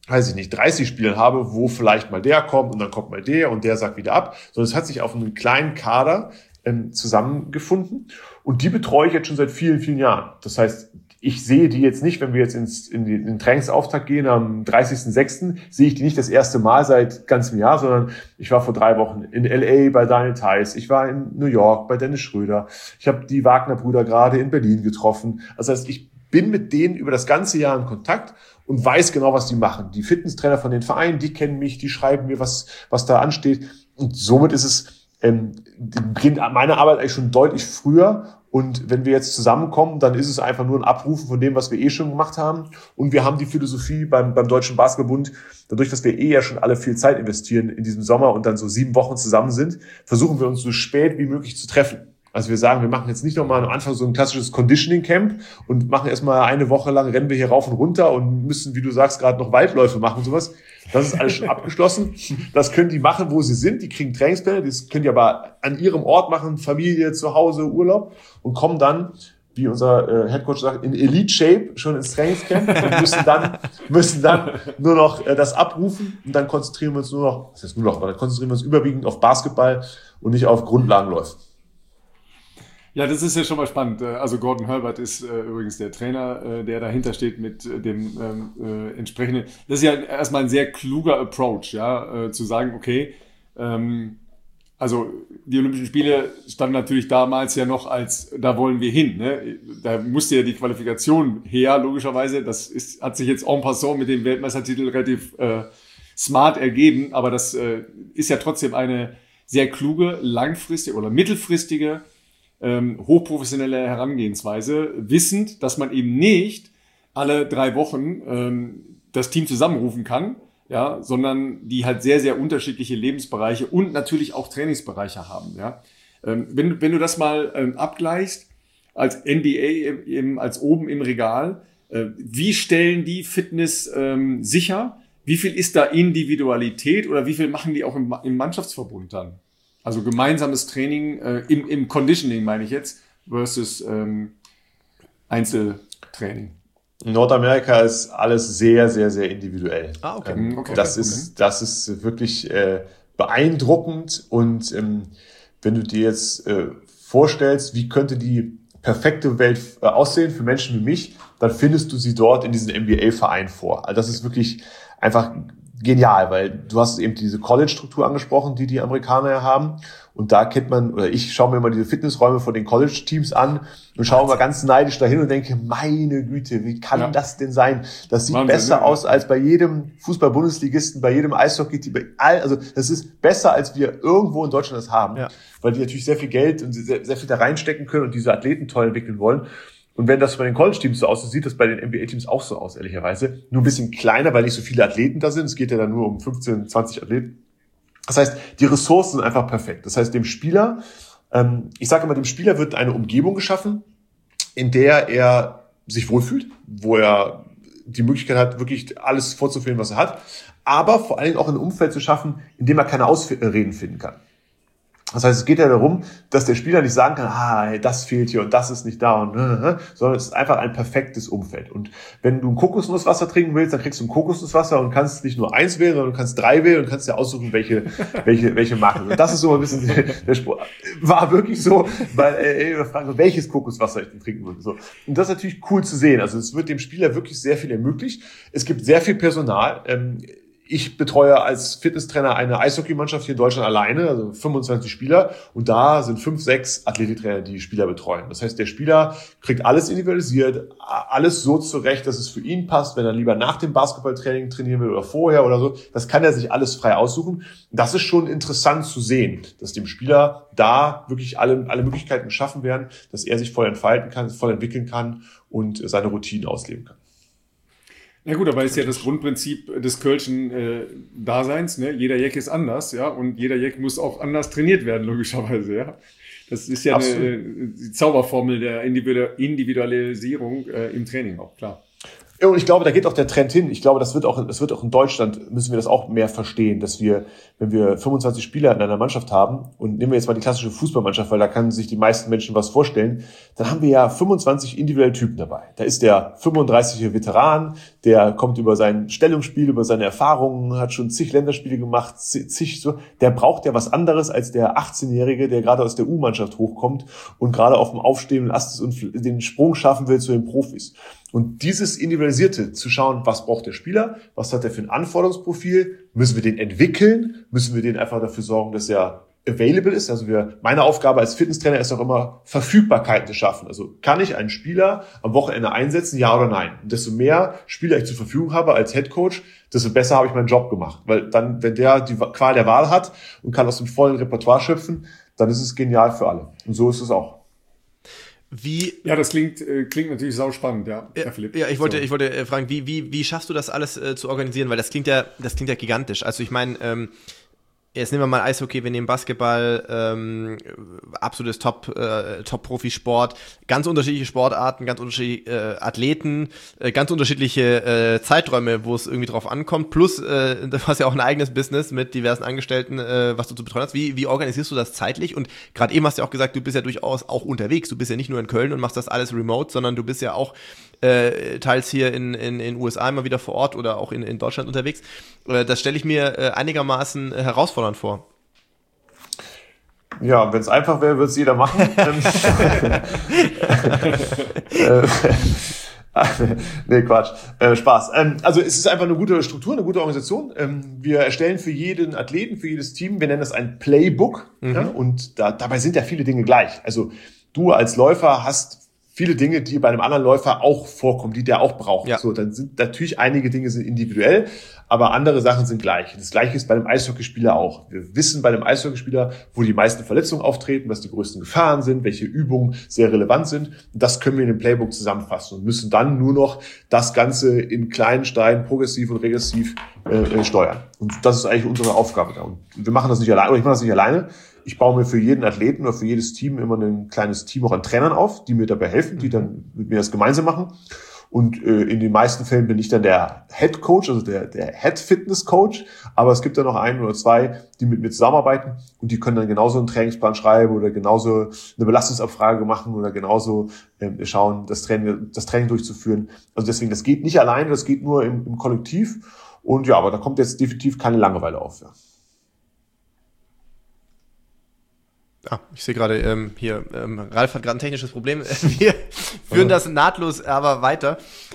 30 Spielern habe, wo vielleicht mal der kommt und dann kommt mal der und der sagt wieder ab. Sondern es hat sich auf einen kleinen Kader zusammengefunden und die betreue ich jetzt schon seit vielen, vielen Jahren. Das heißt, ich sehe die jetzt nicht, wenn wir jetzt in den Trainingsauftakt gehen am 30.06., sehe ich die nicht das erste Mal seit ganzem Jahr, sondern ich war vor 3 Wochen in LA bei Daniel Theiss, ich war in New York bei Dennis Schröder, ich habe die Wagner-Brüder gerade in Berlin getroffen. Das heißt, ich bin mit denen über das ganze Jahr in Kontakt und weiß genau, was die machen. Die Fitnesstrainer von den Vereinen, die kennen mich, die schreiben mir, was da ansteht. Und somit ist es beginnt meine Arbeit eigentlich schon deutlich früher. Und wenn wir jetzt zusammenkommen, dann ist es einfach nur ein Abrufen von dem, was wir schon gemacht haben. Und wir haben die Philosophie beim Deutschen Basketballbund, dadurch, dass wir ja schon alle viel Zeit investieren in diesem Sommer und dann so 7 Wochen zusammen sind, versuchen wir uns so spät wie möglich zu treffen. Also wir sagen, wir machen jetzt nicht nochmal am Anfang so ein klassisches Conditioning-Camp und machen erstmal eine Woche lang, rennen wir hier rauf und runter und müssen, wie du sagst, gerade noch Waldläufe machen und sowas. Das ist alles schon abgeschlossen. Das können die machen, wo sie sind. Die kriegen Trainingspläne. Das können die aber an ihrem Ort machen, Familie, zu Hause, Urlaub und kommen dann, wie unser Headcoach sagt, in Elite-Shape schon ins Trainingscamp und müssen dann nur noch das abrufen und dann konzentrieren wir uns aber dann konzentrieren wir uns überwiegend auf Basketball und nicht auf Grundlagenläufe. Ja, das ist ja schon mal spannend. Also Gordon Herbert ist übrigens der Trainer, der dahinter steht mit dem entsprechenden. Das ist ja erstmal ein sehr kluger Approach, ja, zu sagen, okay, also die Olympischen Spiele standen natürlich damals ja noch als, da wollen wir hin. Ne? Da musste ja die Qualifikation her, logischerweise. Hat sich jetzt en passant mit dem Weltmeistertitel relativ smart ergeben, aber das ist ja trotzdem eine sehr kluge, langfristige oder mittelfristige hochprofessionelle Herangehensweise, wissend, dass man eben nicht alle 3 Wochen das Team zusammenrufen kann, ja, sondern die halt sehr, sehr unterschiedliche Lebensbereiche und natürlich auch Trainingsbereiche haben. Ja. Wenn du das mal abgleichst, als NBA eben als oben im Regal, wie stellen die Fitness sicher? wie viel ist da Individualität oder wie viel machen die auch im Mannschaftsverbund dann? Also gemeinsames Training, im Conditioning meine ich jetzt, versus Einzeltraining. In Nordamerika ist alles sehr, sehr, sehr individuell. Okay. Das ist wirklich beeindruckend. Und wenn du dir jetzt vorstellst, wie könnte die perfekte Welt aussehen für Menschen wie mich, dann findest du sie dort in diesen NBA-Verein vor. Also das ist wirklich einfach genial, weil du hast eben diese College-Struktur angesprochen, die Amerikaner ja haben. Und da kennt man, oder ich schaue mir immer diese Fitnessräume von den College-Teams an und schaue mal ganz neidisch dahin und denke, meine Güte, wie kann das denn sein? Das sieht Wahnsinn, besser aus als bei jedem Fußball-Bundesligisten, bei jedem Eishockey-Team. Also das ist besser, als wir irgendwo in Deutschland das haben, weil die natürlich sehr viel Geld und sehr, sehr viel da reinstecken können und diese Athleten toll entwickeln wollen. Und wenn das bei den College-Teams so aussieht, sieht das bei den NBA-Teams auch so aus, ehrlicherweise. Nur ein bisschen kleiner, weil nicht so viele Athleten da sind. Es geht ja dann nur um 15, 20 Athleten. Das heißt, die Ressourcen sind einfach perfekt. Das heißt, dem Spieler, ich sage immer, dem Spieler wird eine Umgebung geschaffen, in der er sich wohlfühlt, wo er die Möglichkeit hat, wirklich alles vorzuführen, was er hat, aber vor allen Dingen auch ein Umfeld zu schaffen, in dem er keine Ausreden finden kann. Das heißt, es geht ja darum, dass der Spieler nicht sagen kann, das fehlt hier und das ist nicht da, sondern es ist einfach ein perfektes Umfeld. Und wenn du ein Kokosnusswasser trinken willst, dann kriegst du ein Kokosnusswasser und kannst nicht nur 1 wählen, sondern du kannst 3 wählen und kannst dir aussuchen, welche Marke. Und das ist so ein bisschen der Spruch. War wirklich so, weil wir fragen, welches Kokoswasser ich denn trinken würde. So. Und das ist natürlich cool zu sehen. Also es wird dem Spieler wirklich sehr viel ermöglicht. Es gibt sehr viel Personal. Ich betreue als Fitnesstrainer eine Eishockeymannschaft hier in Deutschland alleine, also 25 Spieler. Und da sind 5, 6 Athletiktrainer, die Spieler betreuen. Das heißt, der Spieler kriegt alles individualisiert, alles so zurecht, dass es für ihn passt, wenn er lieber nach dem Basketballtraining trainieren will oder vorher oder so. Das kann er sich alles frei aussuchen. Das ist schon interessant zu sehen, dass dem Spieler da wirklich alle Möglichkeiten geschaffen werden, dass er sich voll entfalten kann, voll entwickeln kann und seine Routinen ausleben kann. Na gut, aber ist ja das Grundprinzip des Kölschen Daseins, ne? Jeder Jack ist anders, ja, und jeder Jack muss auch anders trainiert werden, logischerweise, ja. Das ist ja die Zauberformel der Individualisierung im Training auch, klar. Ja, und ich glaube, da geht auch der Trend hin. Ich glaube, das wird auch in Deutschland, müssen wir das auch mehr verstehen, dass wir, wenn wir 25 Spieler in einer Mannschaft haben, und nehmen wir jetzt mal die klassische Fußballmannschaft, weil da können sich die meisten Menschen was vorstellen, dann haben wir ja 25 individuelle Typen dabei. Da ist der 35-jährige Veteran, der kommt über sein Stellungsspiel, über seine Erfahrungen, hat schon zig Länderspiele gemacht, der braucht ja was anderes als der 18-Jährige, der gerade aus der U-Mannschaft hochkommt und gerade auf dem aufstehenden Ast ist und den Sprung schaffen will zu den Profis. Und dieses Individualisierte, zu schauen, was braucht der Spieler, was hat er für ein Anforderungsprofil, müssen wir den entwickeln, müssen wir den einfach dafür sorgen, dass er available ist. Also meine Aufgabe als Fitnesstrainer ist auch immer, Verfügbarkeiten zu schaffen. Also kann ich einen Spieler am Wochenende einsetzen, ja oder nein? Und desto mehr Spieler ich zur Verfügung habe als Headcoach, desto besser habe ich meinen Job gemacht. Weil dann, wenn der die Qual der Wahl hat und kann aus dem vollen Repertoire schöpfen, dann ist es genial für alle. Und so ist es auch. Ja, das klingt natürlich sauspannend, ja, Philipp. Ja, ich wollte fragen, wie schaffst du das alles zu organisieren? Weil das klingt ja gigantisch. Also ich meine, jetzt nehmen wir mal Eishockey, wir nehmen Basketball, absolutes Top-Profisport, ganz unterschiedliche Sportarten, ganz unterschiedliche Athleten, ganz unterschiedliche Zeiträume, wo es irgendwie drauf ankommt, plus du hast ja auch ein eigenes Business mit diversen Angestellten, was du zu betreuen hast. Wie organisierst du das zeitlich? Und gerade eben hast du ja auch gesagt, du bist ja durchaus auch unterwegs, du bist ja nicht nur in Köln und machst das alles remote, sondern du bist ja auch teils hier in USA immer wieder vor Ort oder auch in Deutschland unterwegs. Das stelle ich mir einigermaßen herausfordernd vor. Ja, wenn es einfach wäre, würde es jeder machen. Nee, Quatsch. Spaß. Also es ist einfach eine gute Struktur, eine gute Organisation. Wir erstellen für jeden Athleten, für jedes Team, wir nennen das ein Playbook. Ja, und dabei sind ja viele Dinge gleich. Also du als Läufer hast viele Dinge, die bei einem anderen Läufer auch vorkommen, die der auch braucht. Ja. So, dann sind natürlich einige Dinge sind individuell, aber andere Sachen sind gleich. Das Gleiche ist bei einem Eishockeyspieler auch. Wir wissen bei einem Eishockeyspieler, wo die meisten Verletzungen auftreten, was die größten Gefahren sind, welche Übungen sehr relevant sind. Und das können wir in dem Playbook zusammenfassen und müssen dann nur noch das Ganze in kleinen Steinen progressiv und regressiv steuern. Und das ist eigentlich unsere Aufgabe da. Und wir machen das nicht alleine, oder ich mache das nicht alleine. Ich baue mir für jeden Athleten oder für jedes Team immer ein kleines Team auch an Trainern auf, die mir dabei helfen, die dann mit mir das gemeinsam machen. Und in den meisten Fällen bin ich dann der Head Coach, also der Head Fitness Coach. Aber es gibt dann noch 1 oder 2, die mit mir zusammenarbeiten und die können dann genauso einen Trainingsplan schreiben oder genauso eine Belastungsabfrage machen oder genauso schauen, das Training durchzuführen. Also deswegen, das geht nicht alleine, das geht nur im Kollektiv. Und ja, aber da kommt jetzt definitiv keine Langeweile auf. Ja. Ich sehe gerade hier, Ralf hat gerade ein technisches Problem. Wir führen das nahtlos aber weiter.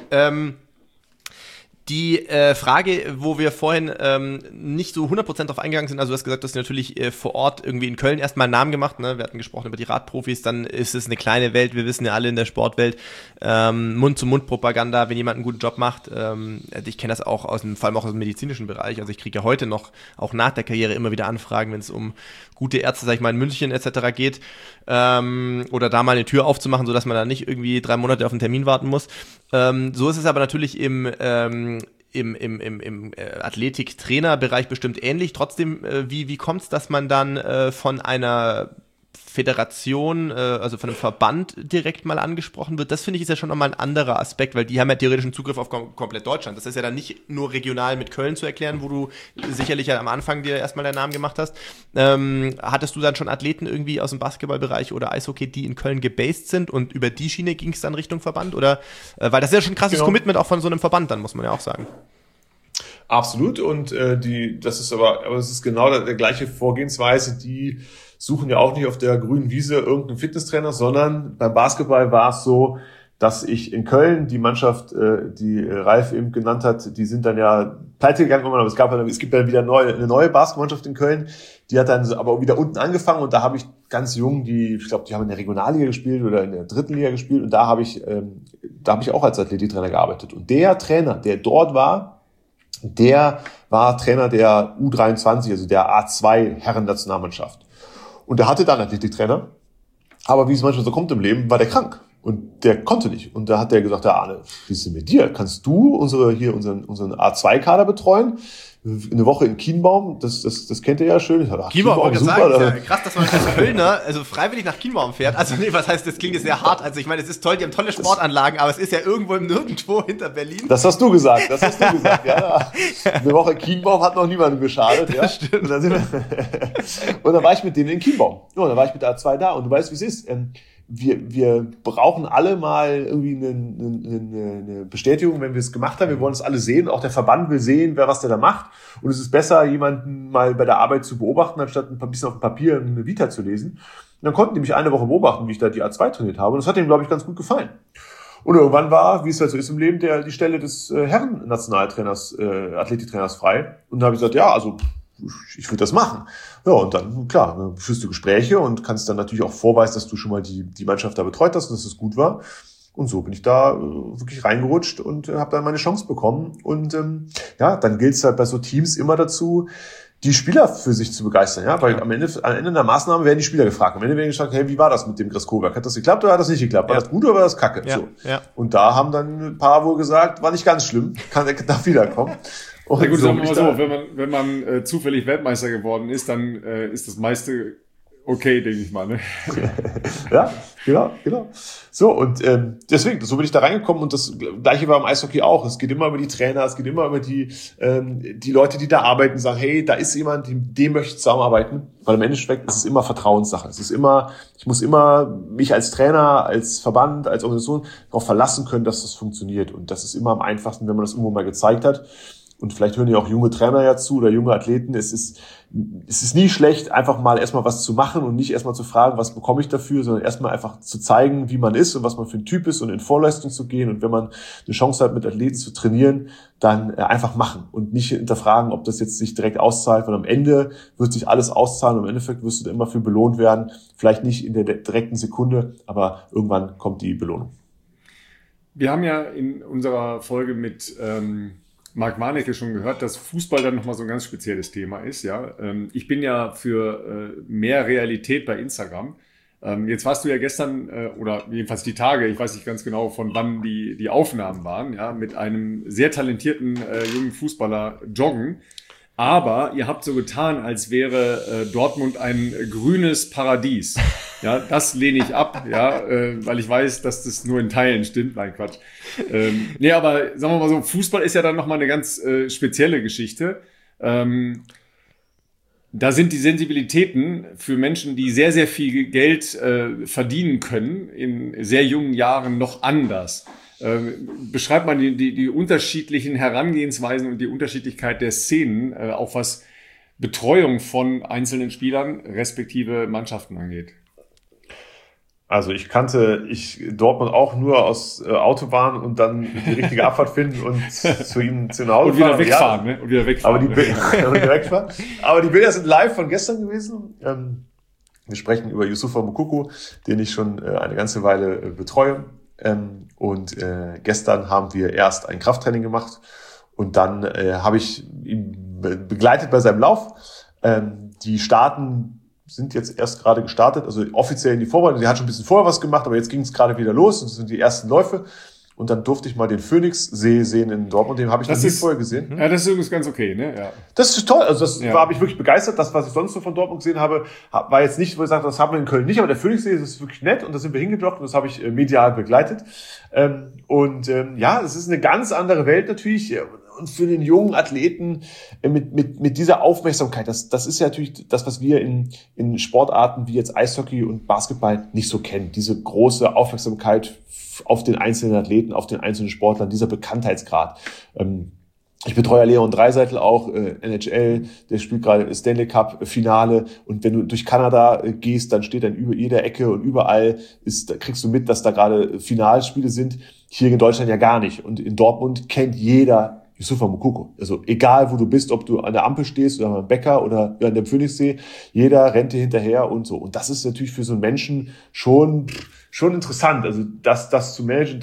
Die Frage, wo wir vorhin nicht so 100% drauf eingegangen sind, also du hast gesagt, dass du natürlich vor Ort irgendwie in Köln erstmal einen Namen gemacht, ne? Wir hatten gesprochen über die Radprofis, dann ist es eine kleine Welt, wir wissen ja alle in der Sportwelt, Mund-zu-Mund-Propaganda, wenn jemand einen guten Job macht, ich kenne das auch vor allem auch aus dem medizinischen Bereich, also ich kriege ja heute noch, auch nach der Karriere immer wieder Anfragen, wenn es um gute Ärzte, sag ich mal, in München etc. geht, oder da mal eine Tür aufzumachen, sodass man da nicht irgendwie 3 Monate auf einen Termin warten muss. So ist es aber natürlich im Athletik-Trainer-Bereich bestimmt ähnlich. Trotzdem, wie kommt es, dass man dann von einer Föderation, also von einem Verband direkt mal angesprochen wird? Das finde ich ist ja schon nochmal ein anderer Aspekt, weil die haben ja theoretischen Zugriff auf komplett Deutschland. Das ist ja dann nicht nur regional mit Köln zu erklären, wo du sicherlich ja am Anfang dir erstmal deinen Namen gemacht hast. Hattest du dann schon Athleten irgendwie aus dem Basketballbereich oder Eishockey, die in Köln gebased sind und über die Schiene ging es dann Richtung Verband? Oder weil das ist ja schon ein krasses Commitment auch von so einem Verband, dann muss man ja auch sagen. Absolut, und das ist aber es ist genau der gleiche Vorgehensweise, die suchen ja auch nicht auf der grünen Wiese irgendeinen Fitnesstrainer, sondern beim Basketball war es so, dass ich in Köln, die Mannschaft, die Ralf eben genannt hat, die sind dann ja pleite gegangen, aber es gibt dann wieder eine neue Basketballmannschaft in Köln, die hat dann aber wieder unten angefangen und da habe ich ganz jung, ich glaube, die haben in der Regionalliga gespielt oder in der 3. Liga gespielt und da habe ich auch als Athletiktrainer gearbeitet. Und der Trainer, der dort war, der war Trainer der U23, also der A2 Herren-Nationalmannschaft. Und der hatte dann einen Athletiktrainer, aber wie es manchmal so kommt im Leben, war der krank. Und der konnte nicht. Und da hat der gesagt, ja, Arne, wie ist denn mit dir? Kannst du unseren A2-Kader betreuen? Eine Woche in Kienbaum, das kennt ihr ja schön. Ich dachte, Kienbaum super. Sagen, ist ja krass, dass man als Kölner freiwillig nach Kienbaum fährt. Also nee, was heißt, das klingt jetzt sehr hart. Also ich meine, es ist toll, die haben tolle Sportanlagen, aber es ist ja irgendwo im Nirgendwo hinter Berlin. Das hast du gesagt, ja. Eine Woche Kienbaum hat noch niemandem geschadet. Ja? Stimmt. Und dann war ich mit denen in Kienbaum. Ja, dann war ich mit der A2 da und du weißt, wie es ist. Wir brauchen alle mal irgendwie eine Bestätigung, wenn wir es gemacht haben. Wir wollen es alle sehen. Auch der Verband will sehen, was der da macht. Und es ist besser, jemanden mal bei der Arbeit zu beobachten, anstatt ein bisschen auf dem Papier eine Vita zu lesen. Und dann konnten die mich eine Woche beobachten, wie ich da die A2 trainiert habe. Und das hat ihnen, glaube ich, ganz gut gefallen. Und irgendwann war, wie es halt so ist im Leben, die Stelle des Herren-Nationaltrainers, Athletiktrainers frei. Und da habe ich gesagt, ja, also ich würde das machen. Ja, und dann, klar, führst du Gespräche und kannst dann natürlich auch vorweisen, dass du schon mal die Mannschaft da betreut hast und dass es gut war. Und so bin ich da wirklich reingerutscht und habe dann meine Chance bekommen. Und dann gilt es halt bei so Teams immer dazu, die Spieler für sich zu begeistern. Ja, weil am Ende der Maßnahme werden die Spieler gefragt. Am Ende werden gefragt, hey, wie war das mit dem Greskowerk? Hat das geklappt oder hat das nicht geklappt? War das gut oder war das kacke? Ja, so. ja. Und da haben dann ein paar wohl gesagt, war nicht ganz schlimm, darf wiederkommen. Na gut, sagen wir mal so, wenn man zufällig Weltmeister geworden ist, dann ist das meiste okay, denke ich mal. Ne? Ja, genau. So, und deswegen, so bin ich da reingekommen und das Gleiche war im Eishockey auch. Es geht immer über die Trainer, es geht immer über die Leute, die da arbeiten, sagen, hey, da ist jemand, dem möchte ich zusammenarbeiten. Weil im Endeffekt ist es immer Vertrauenssache. Ich muss immer mich als Trainer, als Verband, als Organisation darauf verlassen können, dass das funktioniert. Und das ist immer am einfachsten, wenn man das irgendwo mal gezeigt hat. Und vielleicht hören ja auch junge Trainer ja zu oder junge Athleten. Es ist nie schlecht, einfach mal erstmal was zu machen und nicht erstmal zu fragen, was bekomme ich dafür, sondern erstmal einfach zu zeigen, wie man ist und was man für ein Typ ist und in Vorleistung zu gehen. Und wenn man eine Chance hat, mit Athleten zu trainieren, dann einfach machen und nicht hinterfragen, ob das jetzt sich direkt auszahlt, weil am Ende wird sich alles auszahlen und im Endeffekt wirst du da immer für belohnt werden. Vielleicht nicht in der direkten Sekunde, aber irgendwann kommt die Belohnung. Wir haben ja in unserer Folge mit Marc Warnecke schon gehört, dass Fußball dann nochmal so ein ganz spezielles Thema ist. Ja, ich bin ja für mehr Realität bei Instagram. Jetzt warst du ja gestern oder jedenfalls die Tage, ich weiß nicht ganz genau, von wann die Aufnahmen waren, ja, mit einem sehr talentierten jungen Fußballer joggen. Aber ihr habt so getan, als wäre Dortmund ein grünes Paradies. Ja, das lehne ich ab, ja, weil ich weiß, dass das nur in Teilen stimmt. Nein, Quatsch. Nee, aber sagen wir mal so, Fußball ist ja dann nochmal eine ganz spezielle Geschichte. Da sind die Sensibilitäten für Menschen, die sehr, sehr viel Geld verdienen können, in sehr jungen Jahren noch anders. Beschreibt man die unterschiedlichen Herangehensweisen und die Unterschiedlichkeit der Szenen, auch was Betreuung von einzelnen Spielern respektive Mannschaften angeht? Also ich kannte Dortmund auch nur aus Autobahn und dann die richtige Abfahrt finden und zu ihm zu Hause und wieder wegfahren, ja. Ne? Und wieder wegfahren. Aber die Bilder sind live von gestern gewesen. Wir sprechen über Youssoufa Moukoko, den ich schon eine ganze Weile betreue. Und gestern haben wir erst ein Krafttraining gemacht und dann habe ich ihn begleitet bei seinem Lauf. Die sind jetzt erst gerade gestartet, also offiziell in die Vorbereitung. Sie hat schon ein bisschen vorher was gemacht, aber jetzt ging es gerade wieder los und das sind die ersten Läufe. Und dann durfte ich mal den Phoenixsee sehen in Dortmund, den habe ich noch nie vorher gesehen. Ja, das ist übrigens ganz okay, ne? Ja. Das ist toll, also habe ich wirklich begeistert. Das, was ich sonst so von Dortmund gesehen habe, war jetzt nicht, wo ich sage, das haben wir in Köln nicht, aber der Phoenixsee ist wirklich nett und da sind wir hingejoggt und das habe ich medial begleitet. Ja, es ist eine ganz andere Welt natürlich. Und für den jungen Athleten mit dieser Aufmerksamkeit, das ist ja natürlich das, was wir in Sportarten wie jetzt Eishockey und Basketball nicht so kennen. Diese große Aufmerksamkeit auf den einzelnen Athleten, auf den einzelnen Sportlern, dieser Bekanntheitsgrad. Ich betreue Leon Dreiseitel auch, NHL, der spielt gerade Stanley Cup Finale und wenn du durch Kanada gehst, dann steht dann über jeder Ecke und überall kriegst du mit, dass da gerade Finalspiele sind. Hier in Deutschland ja gar nicht. Und in Dortmund kennt jeder Youssoufa Moukoko. Also egal, wo du bist, ob du an der Ampel stehst oder am Bäcker oder an dem Phoenixsee, jeder rennt dir hinterher und so. Und das ist natürlich für so einen Menschen schon interessant. Also das zu managen,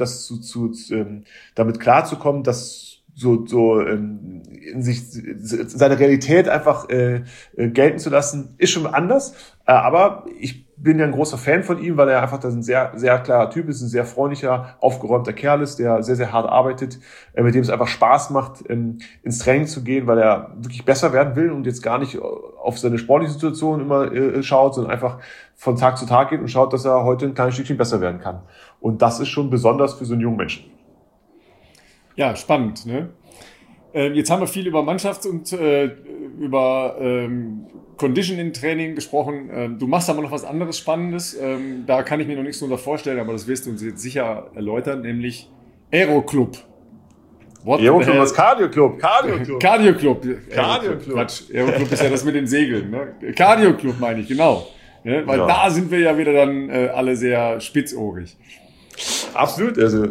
damit klarzukommen, dass in sich seine Realität einfach gelten zu lassen, ist schon anders. Aber ich bin ja ein großer Fan von ihm, weil er einfach ein sehr, sehr klarer Typ ist, ein sehr freundlicher, aufgeräumter Kerl ist, der sehr, sehr hart arbeitet, mit dem es einfach Spaß macht, ins Training zu gehen, weil er wirklich besser werden will und jetzt gar nicht auf seine sportliche Situation immer schaut, sondern einfach von Tag zu Tag geht und schaut, dass er heute ein kleines Stückchen besser werden kann. Und das ist schon besonders für so einen jungen Menschen. Ja, spannend, ne? Jetzt haben wir viel über Mannschafts- und über Conditioning-Training gesprochen. Du machst aber noch was anderes Spannendes. Da kann ich mir noch nichts drunter vorstellen, aber das wirst du uns jetzt sicher erläutern, nämlich Aeroclub. Aeroclub ist Cardio-Club. Cardio-Club. Quatsch, Aeroclub ist ja das mit den Segeln. Ne? Cardio-Club meine ich, genau. Ne? Weil da sind wir ja wieder dann alle sehr spitzohrig. Absolut. Also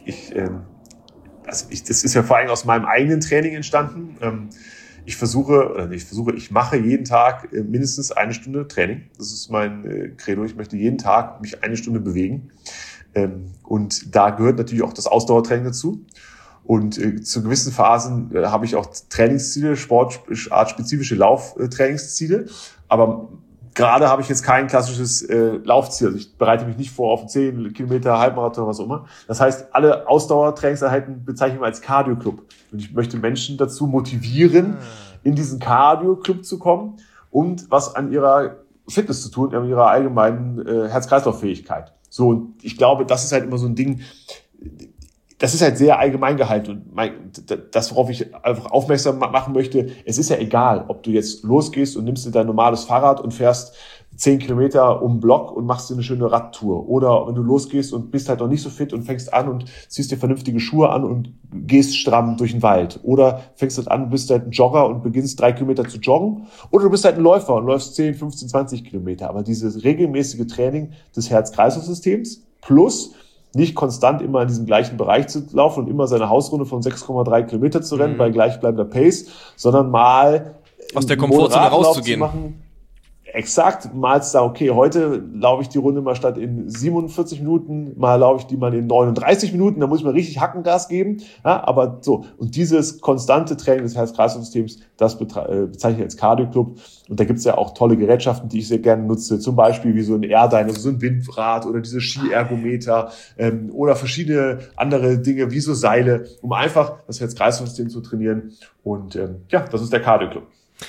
das ist ja vor allem aus meinem eigenen Training entstanden. Ich mache jeden Tag mindestens eine Stunde Training. Das ist mein Credo. Ich möchte jeden Tag mich eine Stunde bewegen. Und da gehört natürlich auch das Ausdauertraining dazu. Und zu gewissen Phasen habe ich auch Trainingsziele, sportartspezifische Lauftrainingsziele. Aber gerade habe ich jetzt kein klassisches Laufziel. Also ich bereite mich nicht vor auf 10 Kilometer, Halbmarathon oder was auch immer. Das heißt, alle Ausdauertrainingseinheiten bezeichne ich als Cardio-Club. Und ich möchte Menschen dazu motivieren, in diesen Cardio-Club zu kommen und was an ihrer Fitness zu tun, an ihrer allgemeinen Herz-Kreislauf-Fähigkeit. So, und ich glaube, das ist halt immer so ein Ding, das ist halt sehr allgemein gehalten. Und das, worauf ich einfach aufmerksam machen möchte, es ist ja egal, ob du jetzt losgehst und nimmst dir dein normales Fahrrad und fährst 10 Kilometer um den Block und machst dir eine schöne Radtour. Oder wenn du losgehst und bist halt noch nicht so fit und fängst an und ziehst dir vernünftige Schuhe an und gehst stramm durch den Wald. Oder fängst halt an, bist halt ein Jogger und beginnst 3 Kilometer zu joggen. Oder du bist halt ein Läufer und läufst 10, 15, 20 Kilometer. Aber dieses regelmäßige Training des Herz-Kreislauf-Systems plus nicht konstant immer in diesem gleichen Bereich zu laufen und immer seine Hausrunde von 6,3 Kilometer zu rennen bei gleichbleibender Pace, sondern mal aus der Komfortzone rauszugehen. exakt malst da, okay, heute laufe ich die Runde mal statt in 47 Minuten, mal laufe ich die mal in 39 Minuten, da muss ich mal richtig Hackengas geben, ja, aber so. Und dieses konstante Training des Herz-Kreislauf-Systems, das bezeichne ich als Cardio-Club. Und da gibt's ja auch tolle Gerätschaften, die ich sehr gerne nutze, zum Beispiel wie so ein Airdyne, also so ein Windrad oder diese Skiergometer oder verschiedene andere Dinge wie so Seile, um einfach das Herz-Kreislauf-System zu trainieren. Und das ist der Cardio-Club.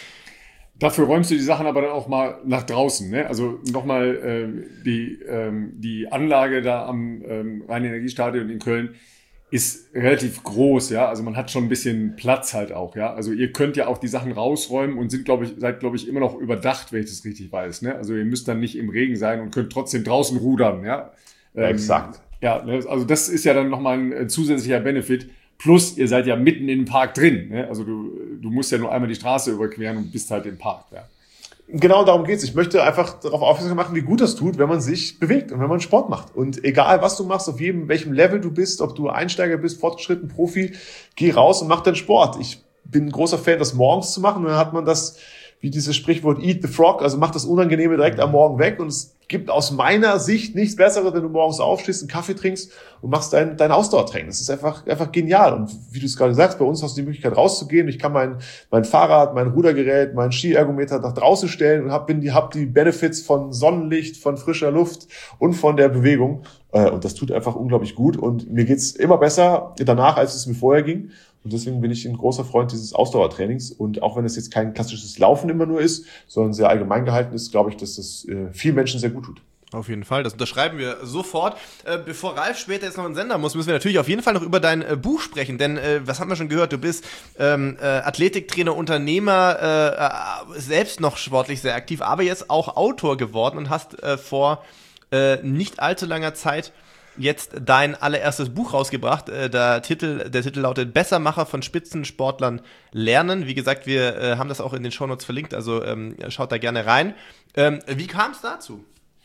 Dafür räumst du die Sachen aber dann auch mal nach draußen, ne? Also nochmal die Anlage da am Rhein-Energiestadion in Köln ist relativ groß, ja. Also man hat schon ein bisschen Platz halt auch, ja. Also ihr könnt ja auch die Sachen rausräumen und seid, glaube ich, immer noch überdacht, wenn ich das richtig weiß, ne? Also ihr müsst dann nicht im Regen sein und könnt trotzdem draußen rudern, ja. Exakt. Ja, also das ist ja dann nochmal ein zusätzlicher Benefit. Plus, ihr seid ja mitten in dem Park drin, ne? Also du musst ja nur einmal die Straße überqueren und bist halt im Park, ja. Genau darum geht's. Ich möchte einfach darauf aufmerksam machen, wie gut das tut, wenn man sich bewegt und wenn man Sport macht. Und egal, was du machst, auf welchem Level du bist, ob du Einsteiger bist, fortgeschritten, Profi, geh raus und mach deinen Sport. Ich bin ein großer Fan, das morgens zu machen. Und dann hat man das, wie dieses Sprichwort Eat the Frog, also mach das Unangenehme direkt am Morgen weg. Und es gibt aus meiner Sicht nichts Besseres, wenn du morgens aufstehst, einen Kaffee trinkst und machst dein Ausdauertraining. Das ist einfach genial. Und wie du es gerade sagst, bei uns hast du die Möglichkeit rauszugehen. Ich kann mein Fahrrad, mein Rudergerät, mein Skiergometer nach draußen stellen und hab die Benefits von Sonnenlicht, von frischer Luft und von der Bewegung. Und das tut einfach unglaublich gut. Und mir geht's immer besser danach, als es mir vorher ging. Und deswegen bin ich ein großer Freund dieses Ausdauertrainings. Und auch wenn es jetzt kein klassisches Laufen immer nur ist, sondern sehr allgemein gehalten ist, glaube ich, dass das vielen Menschen sehr gut tut. Auf jeden Fall, das unterschreiben wir sofort. Bevor Ralf später jetzt noch einen Sender muss, müssen wir natürlich auf jeden Fall noch über dein Buch sprechen, denn was haben wir schon gehört, du bist Athletiktrainer, Unternehmer, selbst noch sportlich sehr aktiv, aber jetzt auch Autor geworden und hast vor nicht allzu langer Zeit jetzt dein allererstes Buch rausgebracht. Der Titel lautet Bessermacher von Spitzensportlern lernen. Wie gesagt, wir haben das auch in den Shownotes verlinkt, also schaut da gerne rein. Wie kam es dazu?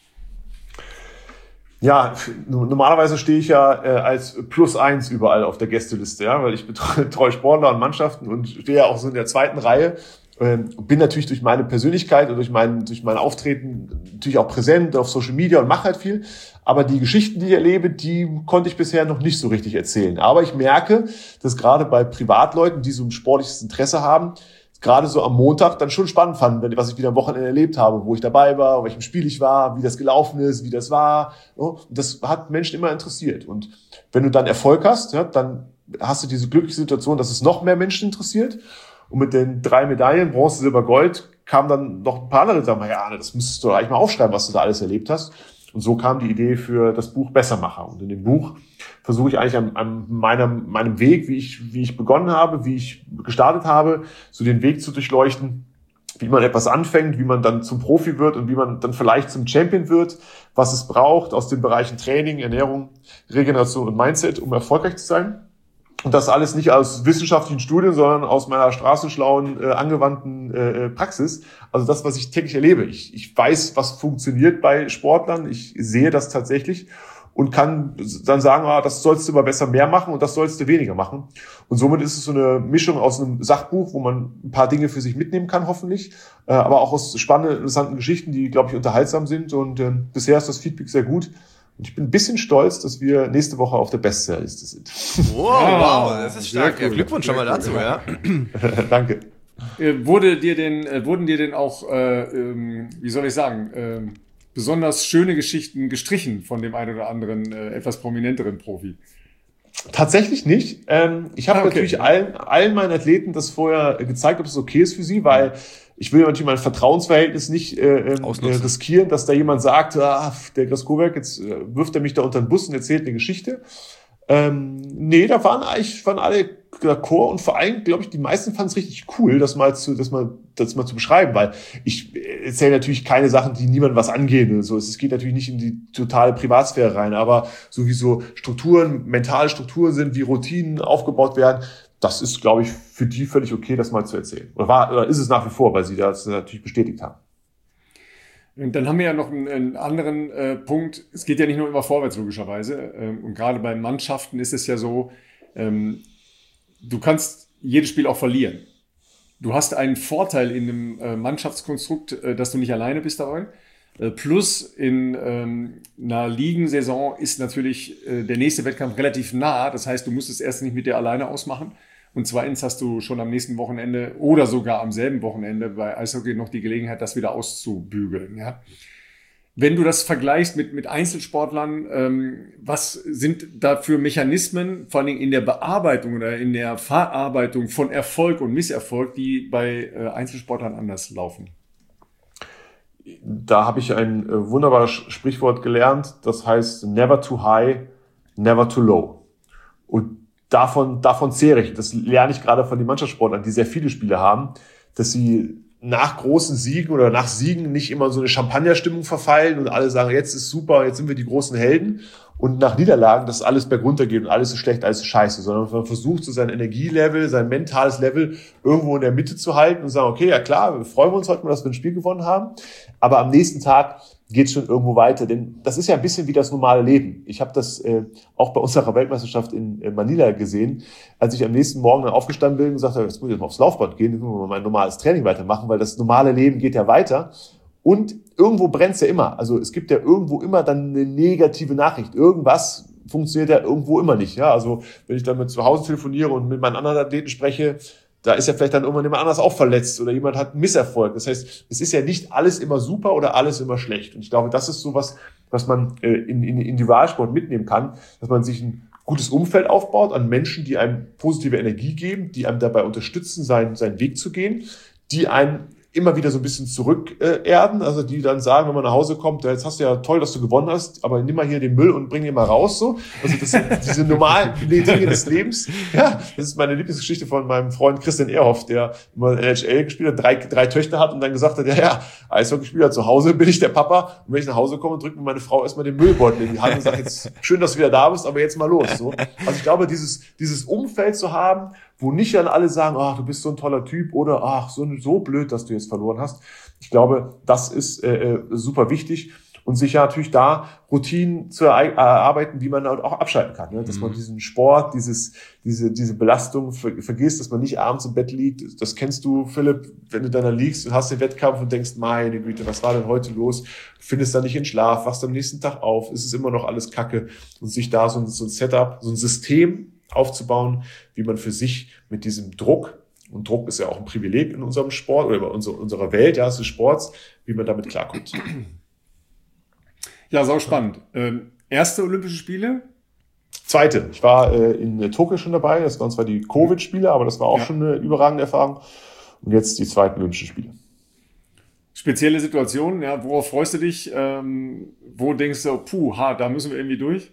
Ja, normalerweise stehe ich ja als +1 überall auf der Gästeliste, ja, weil ich betreue Sportler und Mannschaften und stehe ja auch so in der zweiten Reihe. Bin natürlich durch meine Persönlichkeit und durch mein Auftreten natürlich auch präsent auf Social Media und mache halt viel. Aber die Geschichten, die ich erlebe, die konnte ich bisher noch nicht so richtig erzählen. Aber ich merke, dass gerade bei Privatleuten, die so ein sportliches Interesse haben, gerade so am Montag dann schon spannend fanden, was ich wieder am Wochenende erlebt habe, wo ich dabei war, auf welchem Spiel ich war, wie das gelaufen ist, wie das war. Und das hat Menschen immer interessiert. Und wenn du dann Erfolg hast, ja, dann hast du diese glückliche Situation, dass es noch mehr Menschen interessiert. Und mit den 3 Medaillen, Bronze, Silber, Gold, kamen dann noch ein paar andere, die sagen, ja, das müsstest du eigentlich mal aufschreiben, was du da alles erlebt hast. Und so kam die Idee für das Buch Bessermacher. Und in dem Buch versuche ich eigentlich an meinem Weg, wie ich begonnen habe, wie ich gestartet habe, so den Weg zu durchleuchten, wie man etwas anfängt, wie man dann zum Profi wird und wie man dann vielleicht zum Champion wird, was es braucht aus den Bereichen Training, Ernährung, Regeneration und Mindset, um erfolgreich zu sein. Und das alles nicht aus wissenschaftlichen Studien, sondern aus meiner straßenschlauen, angewandten Praxis. Also das, was ich täglich erlebe. Ich weiß, was funktioniert bei Sportlern. Ich sehe das tatsächlich und kann dann sagen, das sollst du aber besser mehr machen und das sollst du weniger machen. Und somit ist es so eine Mischung aus einem Sachbuch, wo man ein paar Dinge für sich mitnehmen kann, hoffentlich, aber auch aus spannenden, interessanten Geschichten, die, glaube ich, unterhaltsam sind. Und bisher ist das Feedback sehr gut. Und ich bin ein bisschen stolz, dass wir nächste Woche auf der Bestsellerliste sind. Wow, das ist stark. Cool. Ja, Glückwunsch schon mal dazu, ja. Danke. Wurden dir denn auch, wie soll ich sagen, besonders schöne Geschichten gestrichen von dem einen oder anderen etwas prominenteren Profi? Tatsächlich nicht. Ich habe natürlich allen meinen Athleten das vorher gezeigt, ob es okay ist für sie, weil ich will natürlich mein Vertrauensverhältnis nicht riskieren, dass da jemand sagt, der Greskowiak, jetzt wirft er mich da unter den Bus und erzählt eine Geschichte. Nee, da waren alle d'accord und vor allem, glaube ich, die meisten fanden es richtig cool, das mal zu beschreiben, weil ich erzähle natürlich keine Sachen, die niemandem was angehen oder so. Es geht natürlich nicht in die totale Privatsphäre rein, aber sowieso Strukturen, mentale Strukturen sind, wie Routinen aufgebaut werden, das ist, glaube ich, für die völlig okay, das mal zu erzählen. Oder ist es nach wie vor, weil sie das natürlich bestätigt haben. Und dann haben wir ja noch einen anderen Punkt. Es geht ja nicht nur immer vorwärts, logischerweise. Und gerade bei Mannschaften ist es ja so, du kannst jedes Spiel auch verlieren. du hast einen Vorteil in dem Mannschaftskonstrukt, dass du nicht alleine bist dabei. Plus in einer Ligensaison ist natürlich der nächste Wettkampf relativ nah. Das heißt, du musst es erst nicht mit dir alleine ausmachen. Und zweitens hast du schon am nächsten Wochenende oder sogar am selben Wochenende bei Eishockey noch die Gelegenheit, das wieder auszubügeln. Ja? Wenn du das vergleichst mit Einzelsportlern, was sind da für Mechanismen, vor allen Dingen in der Bearbeitung oder in der Verarbeitung von Erfolg und Misserfolg, die bei Einzelsportlern anders laufen? Da habe ich ein wunderbares Sprichwort gelernt, das heißt never too high, never too low. Und davon zehre ich. Das lerne ich gerade von den Mannschaftssportlern, die sehr viele Spiele haben, dass sie nach großen Siegen oder nach Siegen nicht immer so eine Champagnerstimmung verfallen und alle sagen, jetzt ist super, jetzt sind wir die großen Helden. Und nach Niederlagen, dass alles bergunter geht und alles ist schlecht, alles ist scheiße, sondern man versucht, so sein Energielevel, sein mentales Level irgendwo in der Mitte zu halten und sagen, okay, ja klar, wir freuen uns heute mal, dass wir ein Spiel gewonnen haben, aber am nächsten Tag geht es schon irgendwo weiter, denn das ist ja ein bisschen wie das normale Leben. Ich habe das auch bei unserer Weltmeisterschaft in Manila gesehen, als ich am nächsten Morgen dann aufgestanden bin und gesagt habe, jetzt muss ich mal aufs Laufband gehen, jetzt muss ich mal mein normales Training weitermachen, weil das normale Leben geht ja weiter. Und irgendwo brennt's ja immer. Also es gibt ja irgendwo immer dann eine negative Nachricht. Irgendwas funktioniert ja irgendwo immer nicht. Ja, also wenn ich dann mit zu Hause telefoniere und mit meinen anderen Athleten spreche, da ist ja vielleicht dann irgendwann jemand anders auch verletzt oder jemand hat einen Misserfolg. Das heißt, es ist ja nicht alles immer super oder alles immer schlecht. Und ich glaube, das ist so was man in Individualsport mitnehmen kann, dass man sich ein gutes Umfeld aufbaut an Menschen, die einem positive Energie geben, die einem dabei unterstützen, seinen Weg zu gehen, die einen immer wieder so ein bisschen zurückerden, also die dann sagen, wenn man nach Hause kommt, jetzt hast du ja toll, dass du gewonnen hast, aber nimm mal hier den Müll und bring den mal raus, so. Also das sind diese normalen Dinge des Lebens. Ja, das ist meine Lieblingsgeschichte von meinem Freund Christian Ehrhoff, der immer NHL gespielt hat, drei Töchter hat und dann gesagt hat, ja, Eishockeyspieler zu Hause bin ich der Papa und wenn ich nach Hause komme, drückt mir meine Frau erstmal den Müllbeutel in die Hand und sagt, jetzt schön, dass du wieder da bist, aber jetzt mal los, so. Also ich glaube, dieses Umfeld zu haben, wo nicht dann alle sagen, ach, du bist so ein toller Typ oder ach, so blöd, dass du jetzt verloren hast. Ich glaube, das ist super wichtig und sich ja natürlich da Routinen zu erarbeiten, wie man auch abschalten kann, ne? Dass man diesen Sport, diese Belastung vergisst, dass man nicht abends im Bett liegt. Das kennst du, Philipp, wenn du dann da liegst und hast den Wettkampf und denkst, meine Güte, was war denn heute los? Du findest da nicht in Schlaf, wachst am nächsten Tag auf, es ist immer noch alles Kacke und sich da so ein Setup, so ein System aufzubauen, wie man für sich mit diesem Druck, und Druck ist ja auch ein Privileg in unserem Sport oder in unserer Welt, ja, des Sports, wie man damit klarkommt. Ja, sau spannend. Erste Olympische Spiele? Zweite. Ich war in Tokio schon dabei, das waren zwar die Covid-Spiele, aber das war auch schon eine überragende Erfahrung. Und jetzt die zweiten Olympischen Spiele. Spezielle Situation, ja, worauf freust du dich? Wo denkst du, da müssen wir irgendwie durch?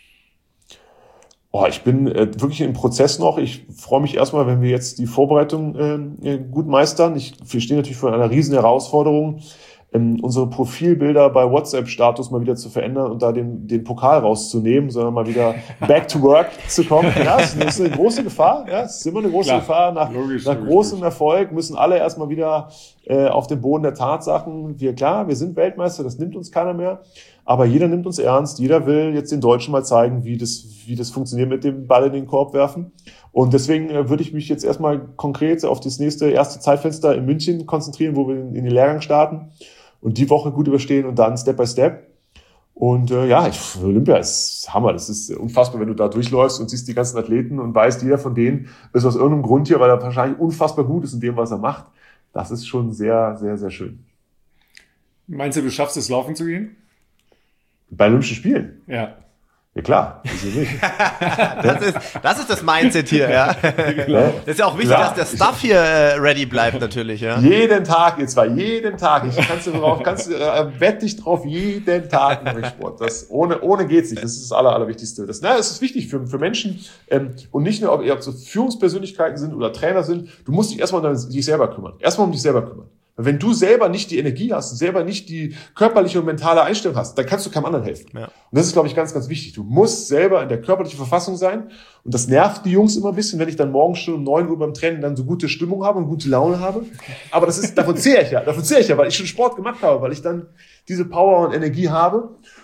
Ich bin wirklich im Prozess noch. Ich freue mich erstmal, wenn wir jetzt die Vorbereitung gut meistern. Wir stehen natürlich vor einer riesen Herausforderung, unsere Profilbilder bei WhatsApp-Status mal wieder zu verändern und da den Pokal rauszunehmen, sondern mal wieder back to work zu kommen. Ja, das ist eine große Gefahr. Ja, es ist immer eine große Gefahr. Nach großem Erfolg müssen alle erstmal wieder auf den Boden der Tatsachen. Wir sind Weltmeister, das nimmt uns keiner mehr. Aber jeder nimmt uns ernst. Jeder will jetzt den Deutschen mal zeigen, wie das funktioniert mit dem Ball in den Korb werfen. Und deswegen würde ich mich jetzt erstmal konkret auf das erste Zeitfenster in München konzentrieren, wo wir in den Lehrgang starten und die Woche gut überstehen und dann Step by Step. Und Olympia ist Hammer. Das ist unfassbar, wenn du da durchläufst und siehst die ganzen Athleten und weißt, jeder von denen ist aus irgendeinem Grund hier, weil er wahrscheinlich unfassbar gut ist in dem, was er macht. Das ist schon sehr, sehr, sehr schön. Meinst du schaffst es, laufen zu gehen? Bei Olympischen Spielen? Ja. Ja klar, wieso nicht? Das ist das Mindset hier, ja. Das ist ja auch wichtig, dass der Stuff hier ready bleibt natürlich, ja. Jeden Tag, jetzt jeden Tag. Wett dich drauf, jeden Tag mache ich Sport. Das ohne geht's nicht. Das ist das Allerwichtigste. Das ist wichtig für Menschen und nicht nur, ob so Führungspersönlichkeiten sind oder Trainer sind. Du musst dich erstmal um dich selber kümmern. Erstmal um dich selber kümmern. Wenn du selber nicht die Energie hast, selber nicht die körperliche und mentale Einstellung hast, dann kannst du keinem anderen helfen. Ja. Und das ist, glaube ich, ganz, ganz wichtig. Du musst selber in der körperlichen Verfassung sein. Und das nervt die Jungs immer ein bisschen, wenn ich dann morgens schon um 9 Uhr beim Training dann so gute Stimmung habe und gute Laune habe. Aber davon zehre ich ja, weil ich schon Sport gemacht habe, weil ich dann diese Power und Energie habe.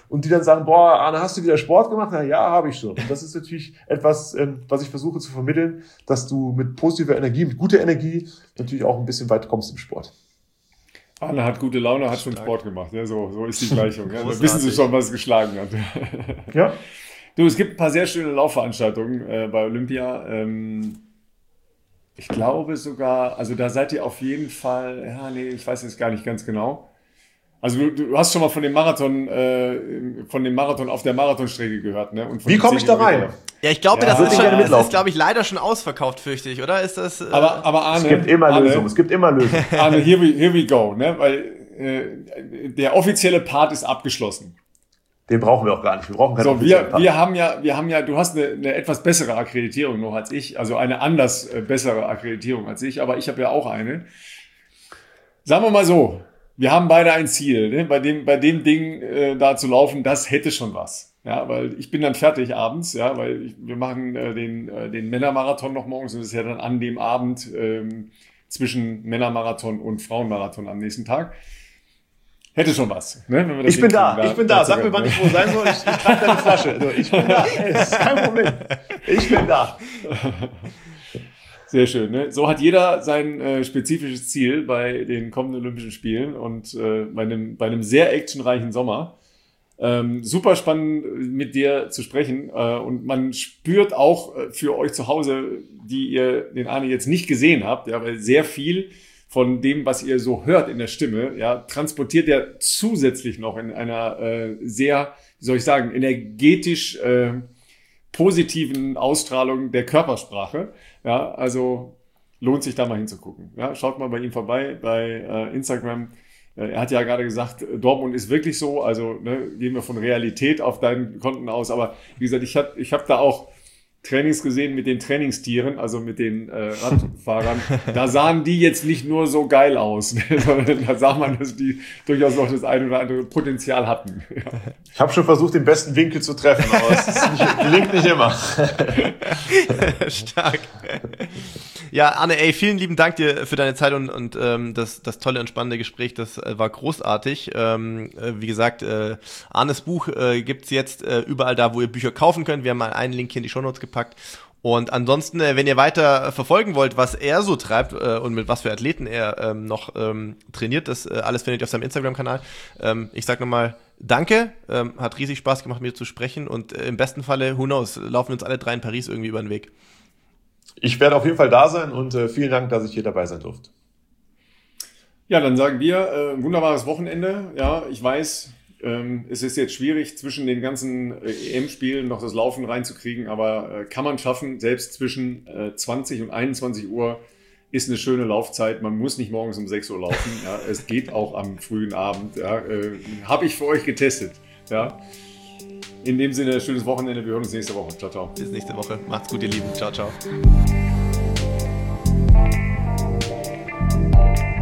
und die dann sagen, boah, Arne, hast du wieder Sport gemacht? Na ja, habe ich schon. Und das ist natürlich etwas, was ich versuche zu vermitteln, dass du mit positiver Energie, mit guter Energie natürlich auch ein bisschen weit kommst im Sport. Arne hat gute Laune, hat schon Sport gemacht. Ja, so ist die Gleichung. Ja. Da wissen Sie schon, was es geschlagen hat. Ja. Du, es gibt ein paar sehr schöne Laufveranstaltungen bei Olympia. Ich glaube sogar, also da seid ihr auf jeden Fall, ja, nee, ich weiß jetzt gar nicht ganz genau. Also du hast schon mal von dem Marathon auf der Marathonstrecke gehört, ne? Und wie komme ich da rein? Ja, ich glaube, das ist, glaube ich, leider schon ausverkauft, fürchte ich, oder? Ist das? Aber Arne, es gibt immer Lösungen. Arne, here we go, ne? Weil der offizielle Part ist abgeschlossen. Den brauchen wir auch gar nicht. Wir brauchen keinen wir haben ja, du hast eine etwas bessere Akkreditierung noch als ich, also eine anders bessere Akkreditierung als ich, aber ich habe ja auch eine. Sagen wir mal so, wir haben beide ein Ziel, ne? Bei dem Ding da zu laufen, das hätte schon was. Ja, weil ich bin dann fertig abends, ja, weil wir machen den Männermarathon noch morgens und das ist ja dann an dem Abend zwischen Männermarathon und Frauenmarathon am nächsten Tag. Hätte schon was. Ne? Wenn wir das ich bin da. Sag mir, wann ich wo sein soll. Ich trage deine Flasche. Also, ich bin da. Das ist kein Problem. Ich bin da. Sehr schön. Ne? So hat jeder sein spezifisches Ziel bei den kommenden Olympischen Spielen und bei einem sehr actionreichen Sommer. Super spannend mit dir zu sprechen und man spürt auch für euch zu Hause, die ihr den Arne jetzt nicht gesehen habt, ja, weil sehr viel von dem, was ihr so hört in der Stimme, ja, transportiert er zusätzlich noch in einer sehr, wie soll ich sagen, energetisch positiven Ausstrahlung der Körpersprache. Ja, also lohnt sich da mal hinzugucken. Ja, schaut mal bei ihm vorbei bei Instagram. Er hat ja gerade gesagt, Dortmund ist wirklich so, also ne, gehen wir von Realität auf deinen Konten aus. Aber wie gesagt, ich hab da auch Trainings gesehen mit den Trainingstieren, also mit den Radfahrern. Da sahen die jetzt nicht nur so geil aus, sondern da sah man, dass die durchaus noch das eine oder andere Potenzial hatten. Ja. Ich habe schon versucht, den besten Winkel zu treffen, aber es gelingt nicht immer. Stark. Ja, Arne, vielen lieben Dank dir für deine Zeit und das tolle und spannende Gespräch, das war großartig. Wie gesagt, Arnes Buch gibt's jetzt überall da, wo ihr Bücher kaufen könnt. Wir haben mal einen Link hier in die Shownotes gepackt. Und ansonsten, wenn ihr weiter verfolgen wollt, was er so treibt und mit was für Athleten er noch trainiert, das alles findet ihr auf seinem Instagram-Kanal. Ich sag nochmal danke, hat riesig Spaß gemacht, mit dir zu sprechen und im besten Falle, who knows, laufen uns alle drei in Paris irgendwie über den Weg. Ich werde auf jeden Fall da sein und vielen Dank, dass ich hier dabei sein durfte. Ja, dann sagen wir, wunderbares Wochenende. Ja, ich weiß, es ist jetzt schwierig, zwischen den ganzen EM-Spielen noch das Laufen reinzukriegen, aber kann man schaffen. Selbst zwischen 20 und 21 Uhr ist eine schöne Laufzeit. Man muss nicht morgens um 6 Uhr laufen. Ja, es geht auch am frühen Abend. Ja, habe ich für euch getestet. Ja. In dem Sinne, schönes Wochenende. Wir hören uns nächste Woche. Ciao, ciao. Bis nächste Woche. Macht's gut, ihr Lieben. Ciao, ciao.